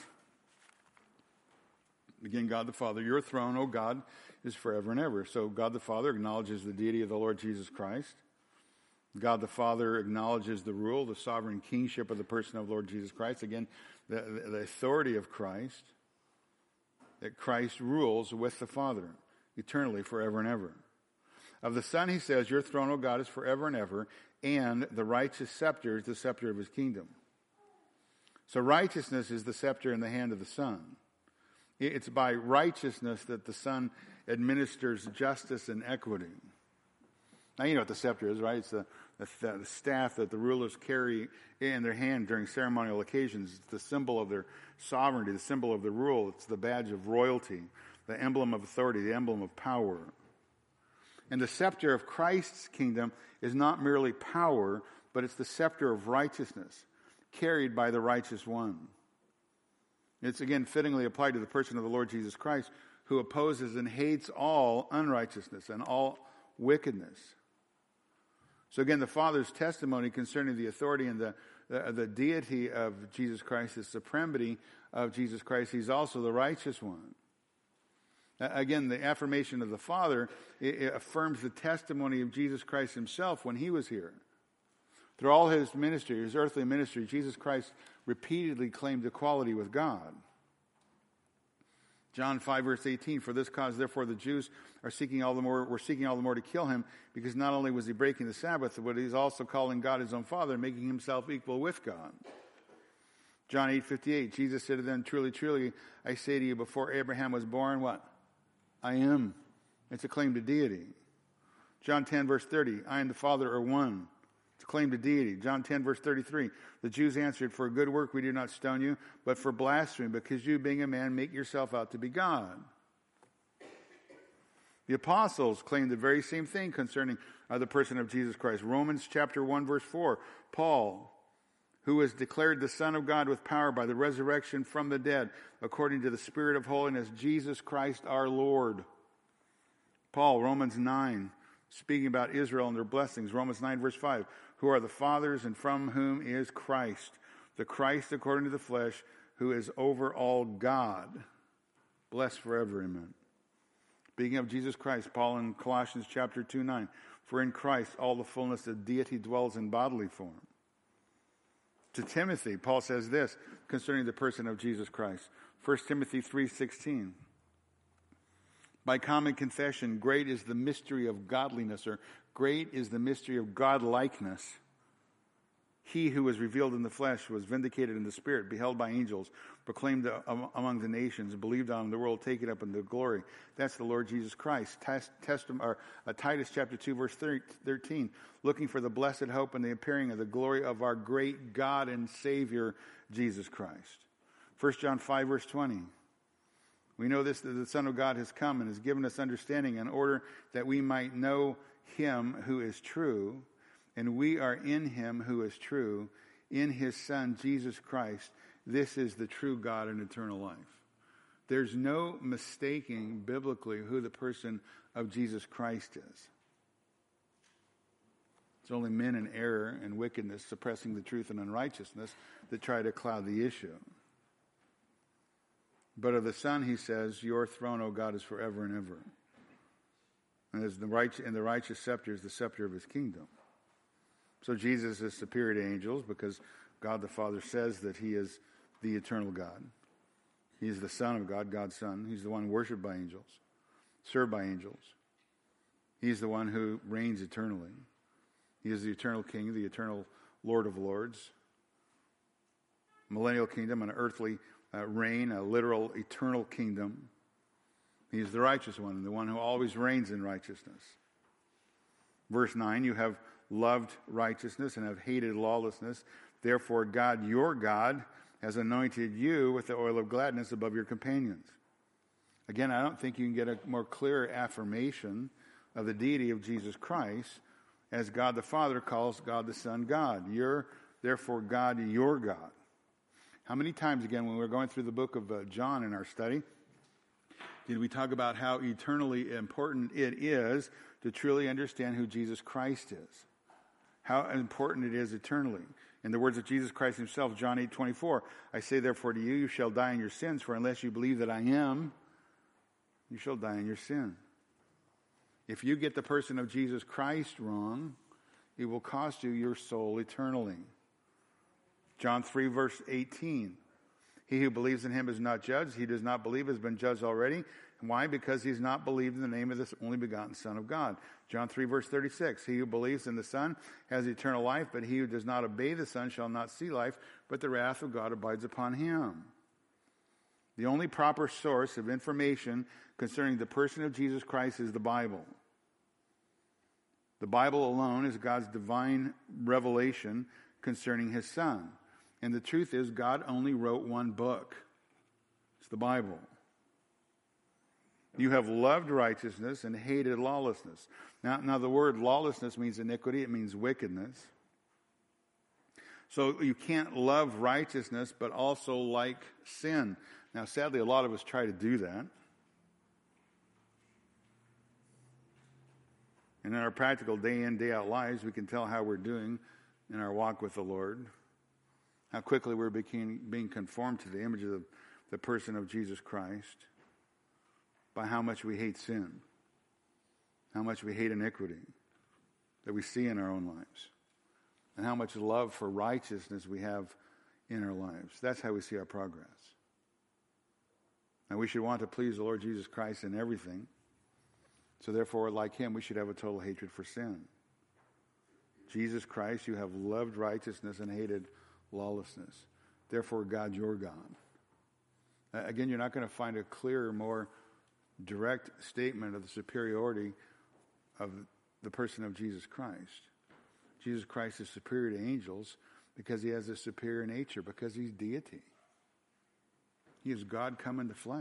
again, God the Father, your throne, O God, is forever and ever. So God the Father acknowledges the deity of the Lord Jesus Christ. God the Father acknowledges the rule, the sovereign kingship of the person of Lord Jesus Christ. Again, the authority of Christ, that Christ rules with the Father eternally, forever and ever. Of the Son, he says, your throne, O God, is forever and ever, and the righteous scepter is the scepter of his kingdom. So righteousness is the scepter in the hand of the Son. It's by righteousness that the Son administers justice and equity. Now you know what the scepter is, right? It's the staff that the rulers carry in their hand during ceremonial occasions. It's the symbol of their sovereignty, the symbol of the rule. It's the badge of royalty, the emblem of authority, the emblem of power. And the scepter of Christ's kingdom is not merely power, but it's the scepter of righteousness, carried by the righteous one. It's again fittingly applied to the person of the Lord Jesus Christ, who opposes and hates all unrighteousness and all wickedness. So again, the Father's testimony concerning the authority and the deity of Jesus Christ, the supremacy of Jesus Christ, he's also the righteous one. Again, the affirmation of the Father, it affirms the testimony of Jesus Christ himself when he was here. Through all his ministry, his earthly ministry, Jesus Christ repeatedly claimed equality with God. John 5, verse 18, for this cause, therefore, the Jews were seeking all the more to kill him, because not only was he breaking the Sabbath, but he's also calling God his own Father, making himself equal with God. John 8:58, Jesus said to them, truly, truly, I say to you, before Abraham was born, what? I am. It's a claim to deity. John 10, verse 30, I and the Father are one. It's a claim to deity. John 10, verse 33, the Jews answered, for a good work we do not stone you, but for blasphemy, because you, being a man, make yourself out to be God. The apostles claimed the very same thing concerning the person of Jesus Christ. Romans chapter 1, verse 4, Paul, who was declared the Son of God with power by the resurrection from the dead, according to the Spirit of holiness, Jesus Christ our Lord. Paul, Romans 9, speaking about Israel and their blessings. Romans 9, verse 5, who are the fathers and from whom is Christ, the Christ according to the flesh, who is over all God, blessed forever, amen. Speaking of Jesus Christ, Paul in Colossians chapter 2, 9, for in Christ all the fullness of deity dwells in bodily form. To Timothy, Paul says this concerning the person of Jesus Christ. 1 Timothy 3:16. By common confession, great is the mystery of godliness, or great is the mystery of godlikeness. He who was revealed in the flesh was vindicated in the spirit, beheld by angels, proclaimed among the nations, believed on in the world, taken up into glory. That's the Lord Jesus Christ. Titus chapter 2, verse 13, looking for the blessed hope and the appearing of the glory of our great God and Savior, Jesus Christ. 1 John 5, verse 20. We know this, that the Son of God has come and has given us understanding in order that we might know him who is true, and we are in him who is true, in his Son, Jesus Christ. This is the true God and eternal life. There's no mistaking biblically who the person of Jesus Christ is. It's only men in error and wickedness, suppressing the truth and unrighteousness, that try to cloud the issue. But of the Son, he says, your throne, O God, is forever and ever. And the righteous scepter is the scepter of his kingdom. So Jesus is superior to angels because God the Father says that he is the eternal God. He is the Son of God, God's Son. He's the one worshipped by angels, served by angels. He's the one who reigns eternally. He is the eternal King, the eternal Lord of Lords. Millennial kingdom, an earthly reign, a literal eternal kingdom. He's the righteous one, and the one who always reigns in righteousness. Verse 9, you have loved righteousness and have hated lawlessness. Therefore, God, your God, has anointed you with the oil of gladness above your companions. Again, I don't think you can get a more clear affirmation of the deity of Jesus Christ as God the Father calls God the Son God. Therefore, God, your God. How many times, again, when we were going through the book of John in our study, did we talk about how eternally important it is to truly understand who Jesus Christ is? How important it is eternally. In the words of Jesus Christ himself, John 8:24, I say therefore to you, you shall die in your sins, for unless you believe that I am, you shall die in your sin. If you get the person of Jesus Christ wrong, it will cost you your soul eternally. John 3, verse 18, he who believes in him is not judged. He does not believe has been judged already. Why? Because he's not believed in the name of this only begotten Son of God. John 3, verse 36, he who believes in the Son has eternal life, but he who does not obey the Son shall not see life, but the wrath of God abides upon him. The only proper source of information concerning the person of Jesus Christ is the Bible. The Bible alone is God's divine revelation concerning his Son. And the truth is, God only wrote one book. It's the Bible. You have loved righteousness and hated lawlessness. Now the word lawlessness means iniquity. It means wickedness. So you can't love righteousness but also like sin. Now, sadly, a lot of us try to do that. And in our practical day in, day out lives, we can tell how we're doing in our walk with the Lord. How quickly we're being conformed to the image of the person of Jesus Christ by how much we hate sin, how much we hate iniquity that we see in our own lives, and how much love for righteousness we have in our lives. That's how we see our progress. And we should want to please the Lord Jesus Christ in everything. So therefore, like him, we should have a total hatred for sin. Jesus Christ, you have loved righteousness and hated lawlessness. Therefore, God, your God. Again, you're not going to find a clearer, more direct statement of the superiority of the person of Jesus Christ. Jesus Christ is superior to angels because he has a superior nature, because he's deity. He is God come into flesh.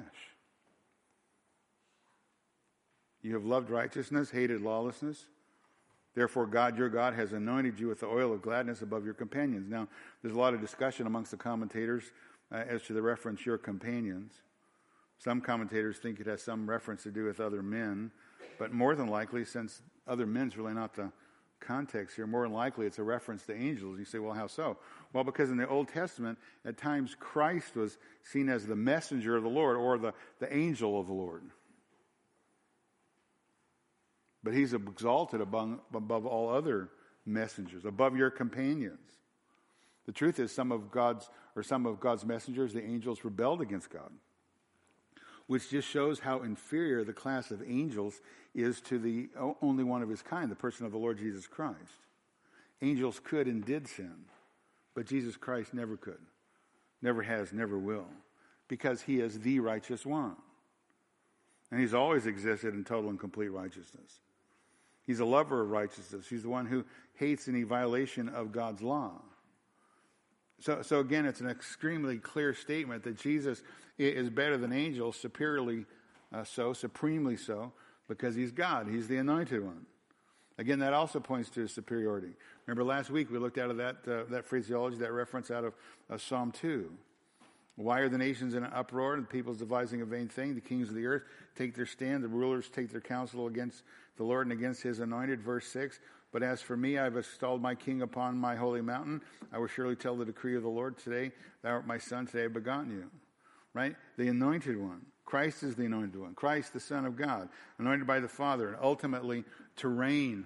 You have loved righteousness, hated lawlessness. Therefore, God, your God, has anointed you with the oil of gladness above your companions. Now, there's a lot of discussion amongst the commentators as to the reference, your companions. Some commentators think it has some reference to do with other men, but more than likely, since other men's really not the context here, more than likely it's a reference to angels. You say, well, how so? Well, because in the Old Testament, at times Christ was seen as the messenger of the Lord or the angel of the Lord. But he's exalted above all other messengers, above your companions. The truth is some of God's messengers, the angels, rebelled against God, which just shows how inferior the class of angels is to the only one of his kind, the person of the Lord Jesus Christ. Angels could and did sin, but Jesus Christ never could, never has, never will, because he is the righteous one. And he's always existed in total and complete righteousness. He's a lover of righteousness. He's the one who hates any violation of God's law. So again, it's an extremely clear statement that Jesus is better than angels, superiorly so, supremely so, because he's God. He's the anointed one. Again, that also points to his superiority. Remember last week we looked out of that phraseology, that reference out of Psalm 2. Why are the nations in an uproar, and the peoples devising a vain thing? The kings of the earth take their stand, the rulers take their counsel against the Lord and against his anointed. Verse 6, but as for me, I have installed my king upon my holy mountain. I will surely tell the decree of the Lord. Today, thou art my son, today I have begotten you. Right? The anointed one. Christ is the anointed one. Christ, the Son of God, anointed by the Father, and ultimately to reign,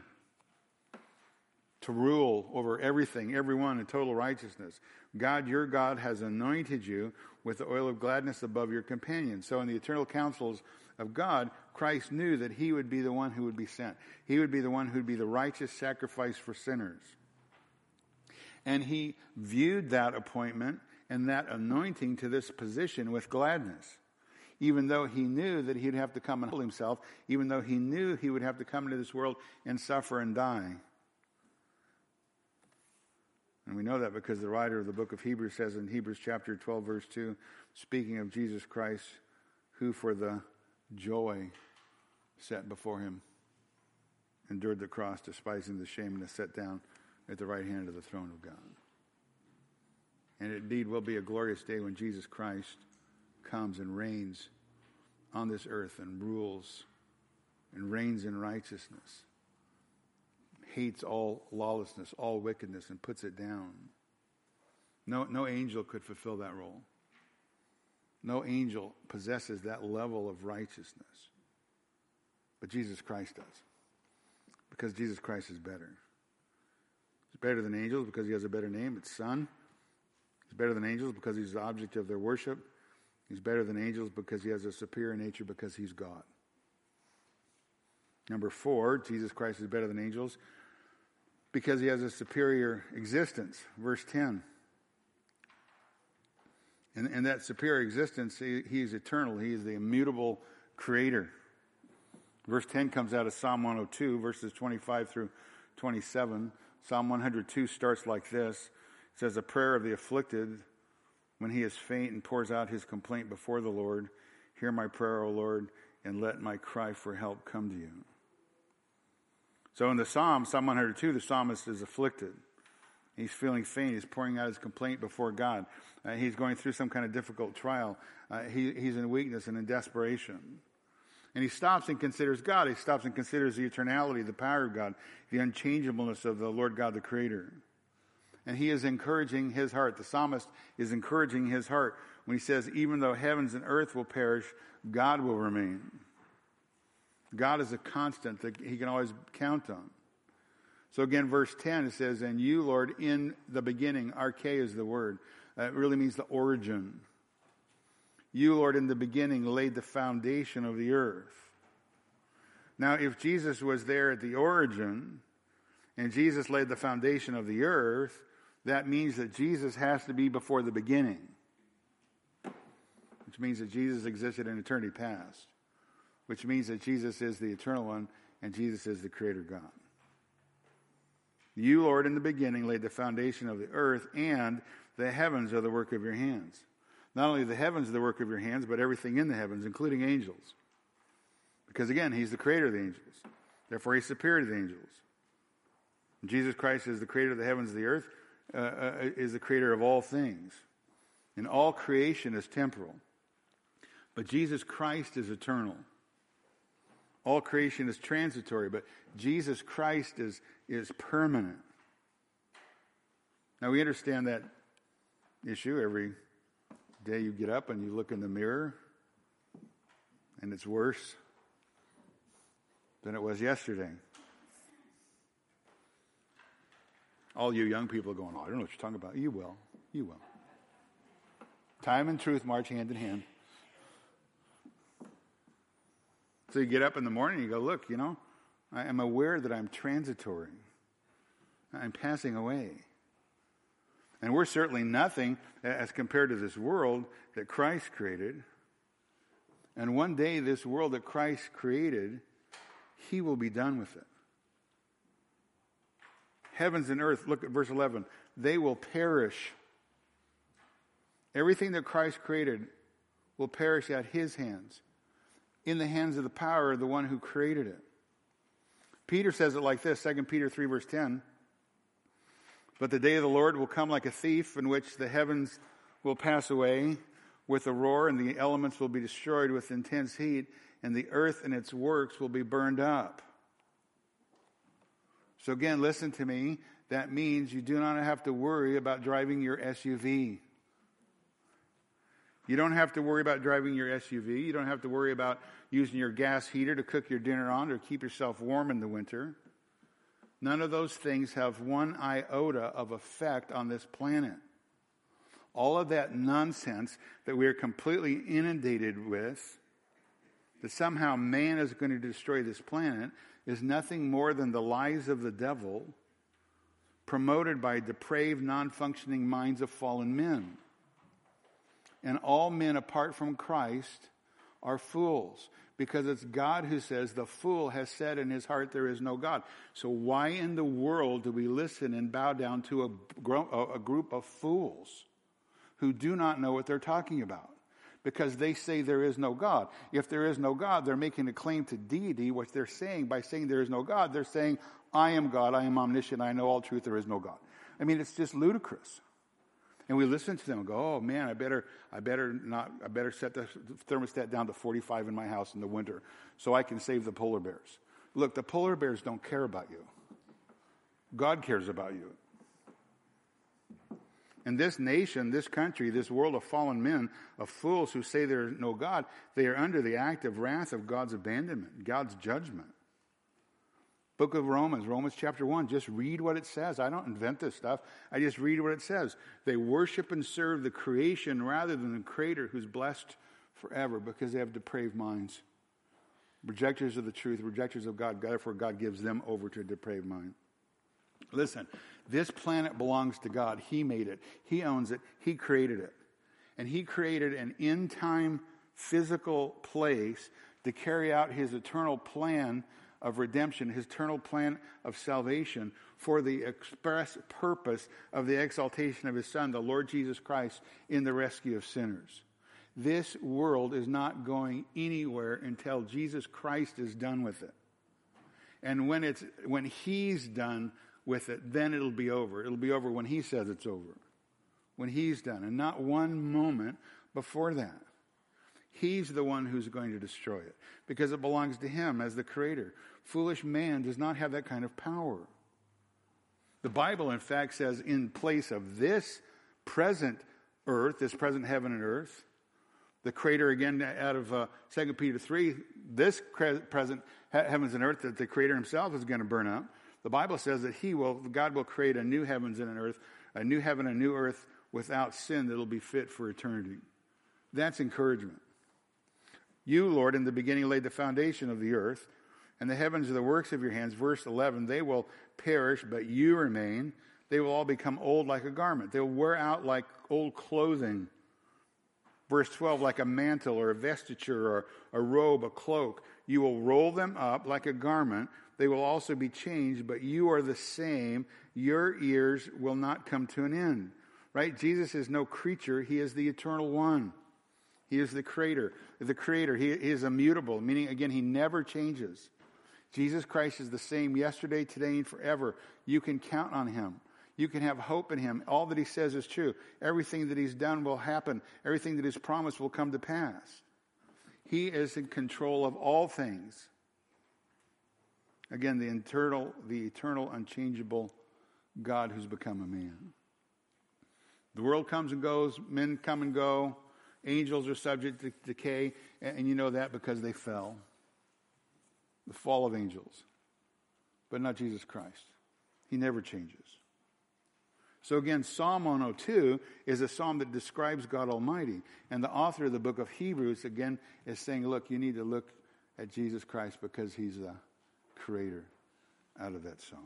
to rule over everything, everyone in total righteousness. God, your God, has anointed you with the oil of gladness above your companions. So in the eternal counsels of God, Christ knew that he would be the one who would be sent. He would be the one who would be the righteous sacrifice for sinners. And he viewed that appointment and that anointing to this position with gladness, even though he knew that he'd have to come and humble himself, even though he knew he would have to come into this world and suffer and die. And we know that because the writer of the book of Hebrews says in Hebrews chapter 12, verse 2, speaking of Jesus Christ, who for the joy set before him endured the cross, despising the shame, and is set down at the right hand of the throne of God. And it indeed will be a glorious day when Jesus Christ comes and reigns on this earth and rules and reigns in righteousness, hates all lawlessness, all wickedness, and puts it down. No angel could fulfill that role. No angel possesses that level of righteousness. But Jesus Christ does. Because Jesus Christ is better. He's better than angels because he has a better name. It's Son. He's better than angels because he's the object of their worship. He's better than angels because he has a superior nature because he's God. Number 4, Jesus Christ is better than angels because he has a superior existence. Verse 10. And that superior existence, he is eternal. He is the immutable creator. Verse 10 comes out of Psalm 102, verses 25 through 27. Psalm 102 starts like this. It says, a prayer of the afflicted when he is faint and pours out his complaint before the Lord. Hear my prayer, O Lord, and let my cry for help come to you. So in the Psalm 102, the psalmist is afflicted. He's feeling faint. He's pouring out his complaint before God. He's going through some kind of difficult trial. He's in weakness and in desperation. And he stops and considers God. He stops and considers the eternality, the power of God, the unchangeableness of the Lord God, the Creator. And he is encouraging his heart. The psalmist is encouraging his heart when he says, even though heavens and earth will perish, God will remain. God is a constant that he can always count on. So again, verse 10, it says, and you, Lord, in the beginning, arche is the word. It really means the origin. You, Lord, in the beginning laid the foundation of the earth. Now, if Jesus was there at the origin, and Jesus laid the foundation of the earth, that means that Jesus has to be before the beginning. Which means that Jesus existed in eternity past. which means that Jesus is the eternal one and Jesus is the creator God. You, Lord, in the beginning laid the foundation of the earth, and the heavens are the work of your hands. Not only the heavens are the work of your hands, but everything in the heavens, including angels. Because again, he's the creator of the angels. Therefore, he's superior to the angels. Jesus Christ is the creator of the heavens and the earth, is the creator of all things. And all creation is temporal. But Jesus Christ is eternal. All creation is transitory, but Jesus Christ is permanent. Now we understand that issue. Every day you get up and you look in the mirror, and it's worse than it was yesterday. All you young people are going, I don't know what you're talking about. You will. You will. Time and truth march hand in hand. So you get up in the morning and you go, look, I am aware that I'm transitory. I'm passing away. And we're certainly nothing as compared to this world that Christ created. And one day this world that Christ created, he will be done with it. Heavens and earth, look at verse 11, they will perish. Everything that Christ created will perish at his hands, in the hands of the power of the one who created it. Peter says it like this, 2 Peter 3 verse 10. But the day of the Lord will come like a thief, in which the heavens will pass away with a roar, and the elements will be destroyed with intense heat, and the earth and its works will be burned up. So again, listen to me. That means you do not have to worry about driving your SUV. You don't have to worry about driving your SUV. You don't have to worry about using your gas heater to cook your dinner on or keep yourself warm in the winter. None of those things have one iota of effect on this planet. All of that nonsense that we are completely inundated with, that somehow man is going to destroy this planet, is nothing more than the lies of the devil promoted by depraved, non-functioning minds of fallen men. And all men apart from Christ are fools, because it's God who says the fool has said in his heart there is no God. So why in the world do we listen and bow down to a group of fools who do not know what they're talking about? Because they say there is no God. If there is no God, they're making a claim to deity. What they're saying by saying there is no God, they're saying, I am God, I am omniscient, I know all truth, there is no God. I mean, it's just ludicrous. And we listen to them and go, oh man, I better set the thermostat down to 45 in my house in the winter so I can save the polar bears. Look, the polar bears don't care about you. God cares about you. And this nation, this country, this world of fallen men, of fools who say there is no God, they are under the active wrath of God's abandonment, God's judgment. Book of Romans chapter 1, just read what it says. I don't invent this stuff. I just read what it says. They worship and serve the creation rather than the Creator who's blessed forever because they have depraved minds. Rejectors of the truth, rejectors of God, therefore God gives them over to a depraved mind. Listen, this planet belongs to God. He made it. He owns it. He created it. And He created an in-time physical place to carry out His eternal plan of redemption, His eternal plan of salvation for the express purpose of the exaltation of His Son, the Lord Jesus Christ, in the rescue of sinners. This world is not going anywhere until Jesus Christ is done with it. And when He's done with it, then it'll be over. It'll be over when He says it's over. When He's done, and not one moment before that. He's the one who's going to destroy it because it belongs to Him as the Creator. Foolish man does not have that kind of power. The Bible, in fact, says in place of this present earth, this present heaven and earth, the Creator, again, out of 2 Peter 3, this present heavens and earth that the Creator Himself is going to burn up. The Bible says that God will create a new heavens and an earth, a new heaven and a new earth without sin that will be fit for eternity. That's encouragement. You, Lord, in the beginning laid the foundation of the earth, and the heavens are the works of your hands. Verse 11, they will perish, but you remain. They will all become old like a garment. They'll wear out like old clothing. Verse 12, like a mantle or a vestiture or a robe, a cloak. You will roll them up like a garment. They will also be changed, but you are the same. Your years will not come to an end. Right? Jesus is no creature. He is the eternal one. He is the creator. He is immutable, meaning, again, he never changes. Jesus Christ is the same yesterday, today, and forever. You can count on him. You can have hope in him. All that he says is true. Everything that he's done will happen. Everything that he's promised will come to pass. He is in control of all things. Again, the eternal, unchangeable God who's become a man. The world comes and goes. Men come and go. Angels are subject to decay. And you know that because they fell. The fall of angels. But not Jesus Christ. He never changes. So again, Psalm 102 is a psalm that describes God Almighty. And the author of the book of Hebrews, again, is saying, look, you need to look at Jesus Christ because he's the creator out of that psalm.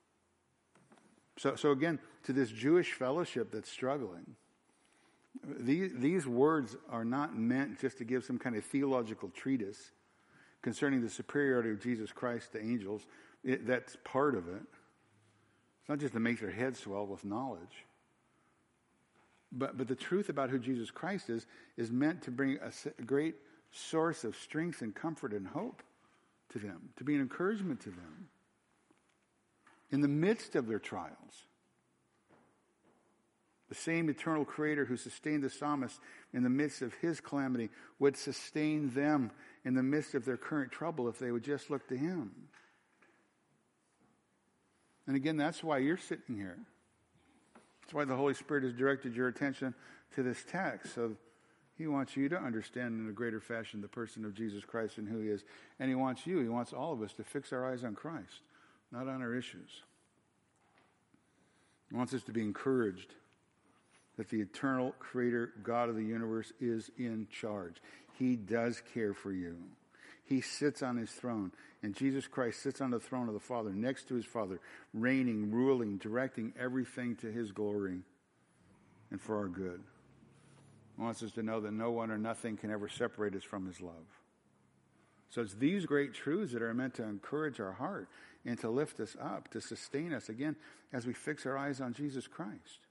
So again, to this Jewish fellowship that's struggling, these words are not meant just to give some kind of theological treatise concerning the superiority of Jesus Christ to angels. That's part of it. It's not just to make their heads swell with knowledge. But the truth about who Jesus Christ is meant to bring a great source of strength and comfort and hope to them, to be an encouragement to them in the midst of their trials. The same eternal creator who sustained the psalmist in the midst of his calamity would sustain them in the midst of their current trouble if they would just look to him. And again, that's why you're sitting here. That's why the Holy Spirit has directed your attention to this text. So he wants you to understand in a greater fashion the person of Jesus Christ and who he is. And he wants all of us to fix our eyes on Christ, not on our issues. He wants us to be encouraged that the eternal creator, God of the universe, is in charge. He does care for you. He sits on his throne. And Jesus Christ sits on the throne of the Father, next to his Father, reigning, ruling, directing everything to his glory and for our good. He wants us to know that no one or nothing can ever separate us from his love. So it's these great truths that are meant to encourage our heart and to lift us up, to sustain us, again, as we fix our eyes on Jesus Christ.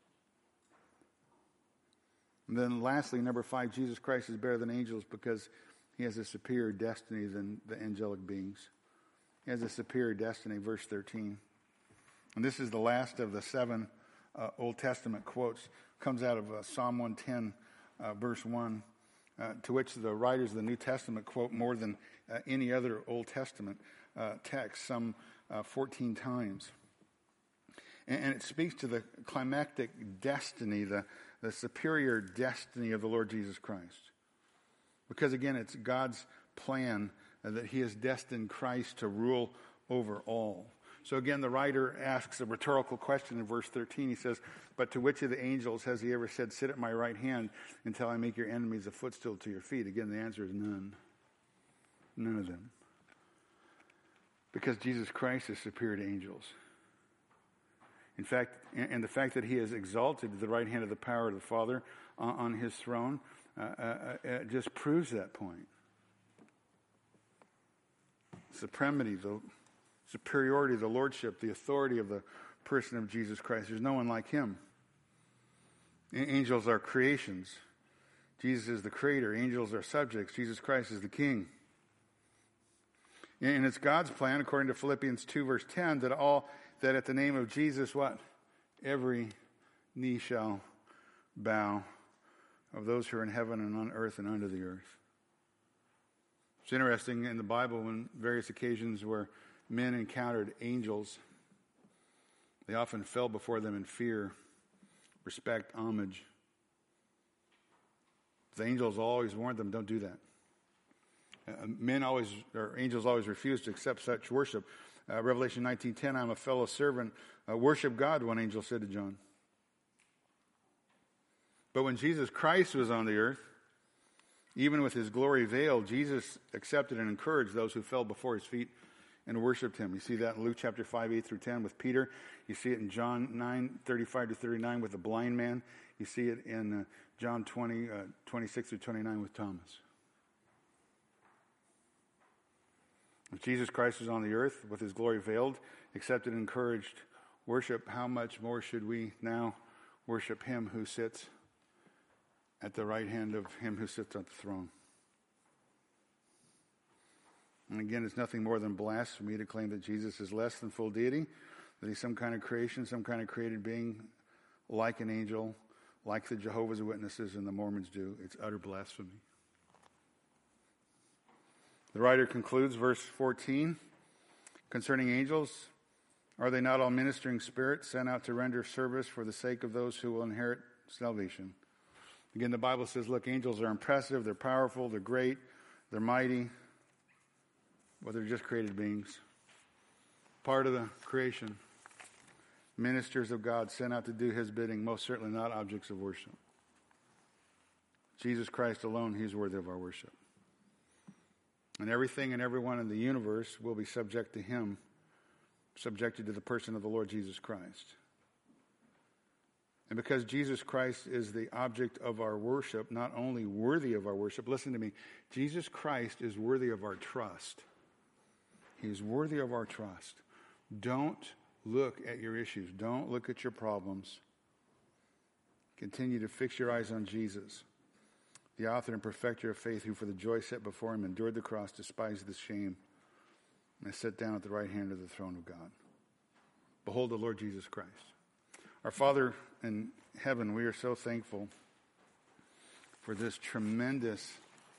And then lastly, number 5, Jesus Christ is better than angels because he has a superior destiny than the angelic beings. He has a superior destiny, verse 13. And this is the last of the 7 Old Testament quotes. Comes out of Psalm 110, verse 1, to which the writers of the New Testament quote more than any other Old Testament text, some 14 times. And it speaks to the climactic destiny, the superior destiny of the Lord Jesus Christ. Because again, it's God's plan that he has destined Christ to rule over all. So again, the writer asks a rhetorical question in verse 13. He says, but to which of the angels has he ever said, sit at my right hand until I make your enemies a footstool to your feet? Again, the answer is none. None of them. Because Jesus Christ is superior to angels. In fact, and the fact that he is exalted to the right hand of the power of the Father on his throne just proves that point. Supremacy, the superiority, the lordship, the authority of the person of Jesus Christ. There's no one like him. Angels are creations. Jesus is the creator. Angels are subjects. Jesus Christ is the king. And it's God's plan, according to Philippians 2, verse 10, that at the name of Jesus, what? Every knee shall bow of those who are in heaven and on earth and under the earth. It's interesting in the Bible when various occasions where men encountered angels, they often fell before them in fear, respect, homage. The angels always warned them, don't do that. Angels always refuse to accept such worship. Revelation 19:10, I'm a fellow servant. Worship God, one angel said to John. But when Jesus Christ was on the earth, even with his glory veiled, Jesus accepted and encouraged those who fell before his feet and worshipped him. You see that in Luke chapter 5, 8 through 10 with Peter. You see it in John 9, 35 to 39 with the blind man. You see it in John 20, 26 through 29 with Thomas. If Jesus Christ is on the earth with his glory veiled, accepted and encouraged worship, how much more should we now worship him who sits at the right hand of him who sits on the throne? And again, it's nothing more than blasphemy to claim that Jesus is less than full deity, that he's some kind of creation, some kind of created being, like an angel, like the Jehovah's Witnesses and the Mormons do. It's utter blasphemy. The writer concludes verse 14, concerning angels, are they not all ministering spirits sent out to render service for the sake of those who will inherit salvation? Again, the Bible says, look, angels are impressive, they're powerful, they're great, they're mighty, but they're just created beings. Part of the creation. Ministers of God sent out to do his bidding, most certainly not objects of worship. Jesus Christ alone, he's worthy of our worship. And everything and everyone in the universe will be subject to him, subjected to the person of the Lord Jesus Christ. And because Jesus Christ is the object of our worship, not only worthy of our worship, listen to me, Jesus Christ is worthy of our trust. He's worthy of our trust. Don't look at your issues. Don't look at your problems. Continue to fix your eyes on Jesus, the author and perfecter of faith, who for the joy set before him endured the cross, despised the shame, and is set down at the right hand of the throne of God. Behold the Lord Jesus Christ. Our Father in heaven, we are so thankful for this tremendous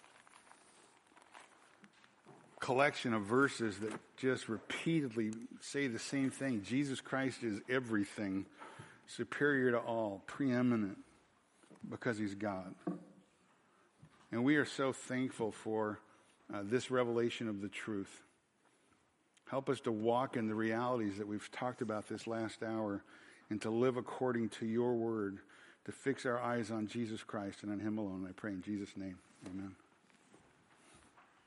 collection of verses that just repeatedly say the same thing. Jesus Christ is everything, superior to all, preeminent, because he's God. And we are so thankful for this revelation of the truth. Help us to walk in the realities that we've talked about this last hour and to live according to your word, to fix our eyes on Jesus Christ and on him alone. I pray in Jesus' name. Amen.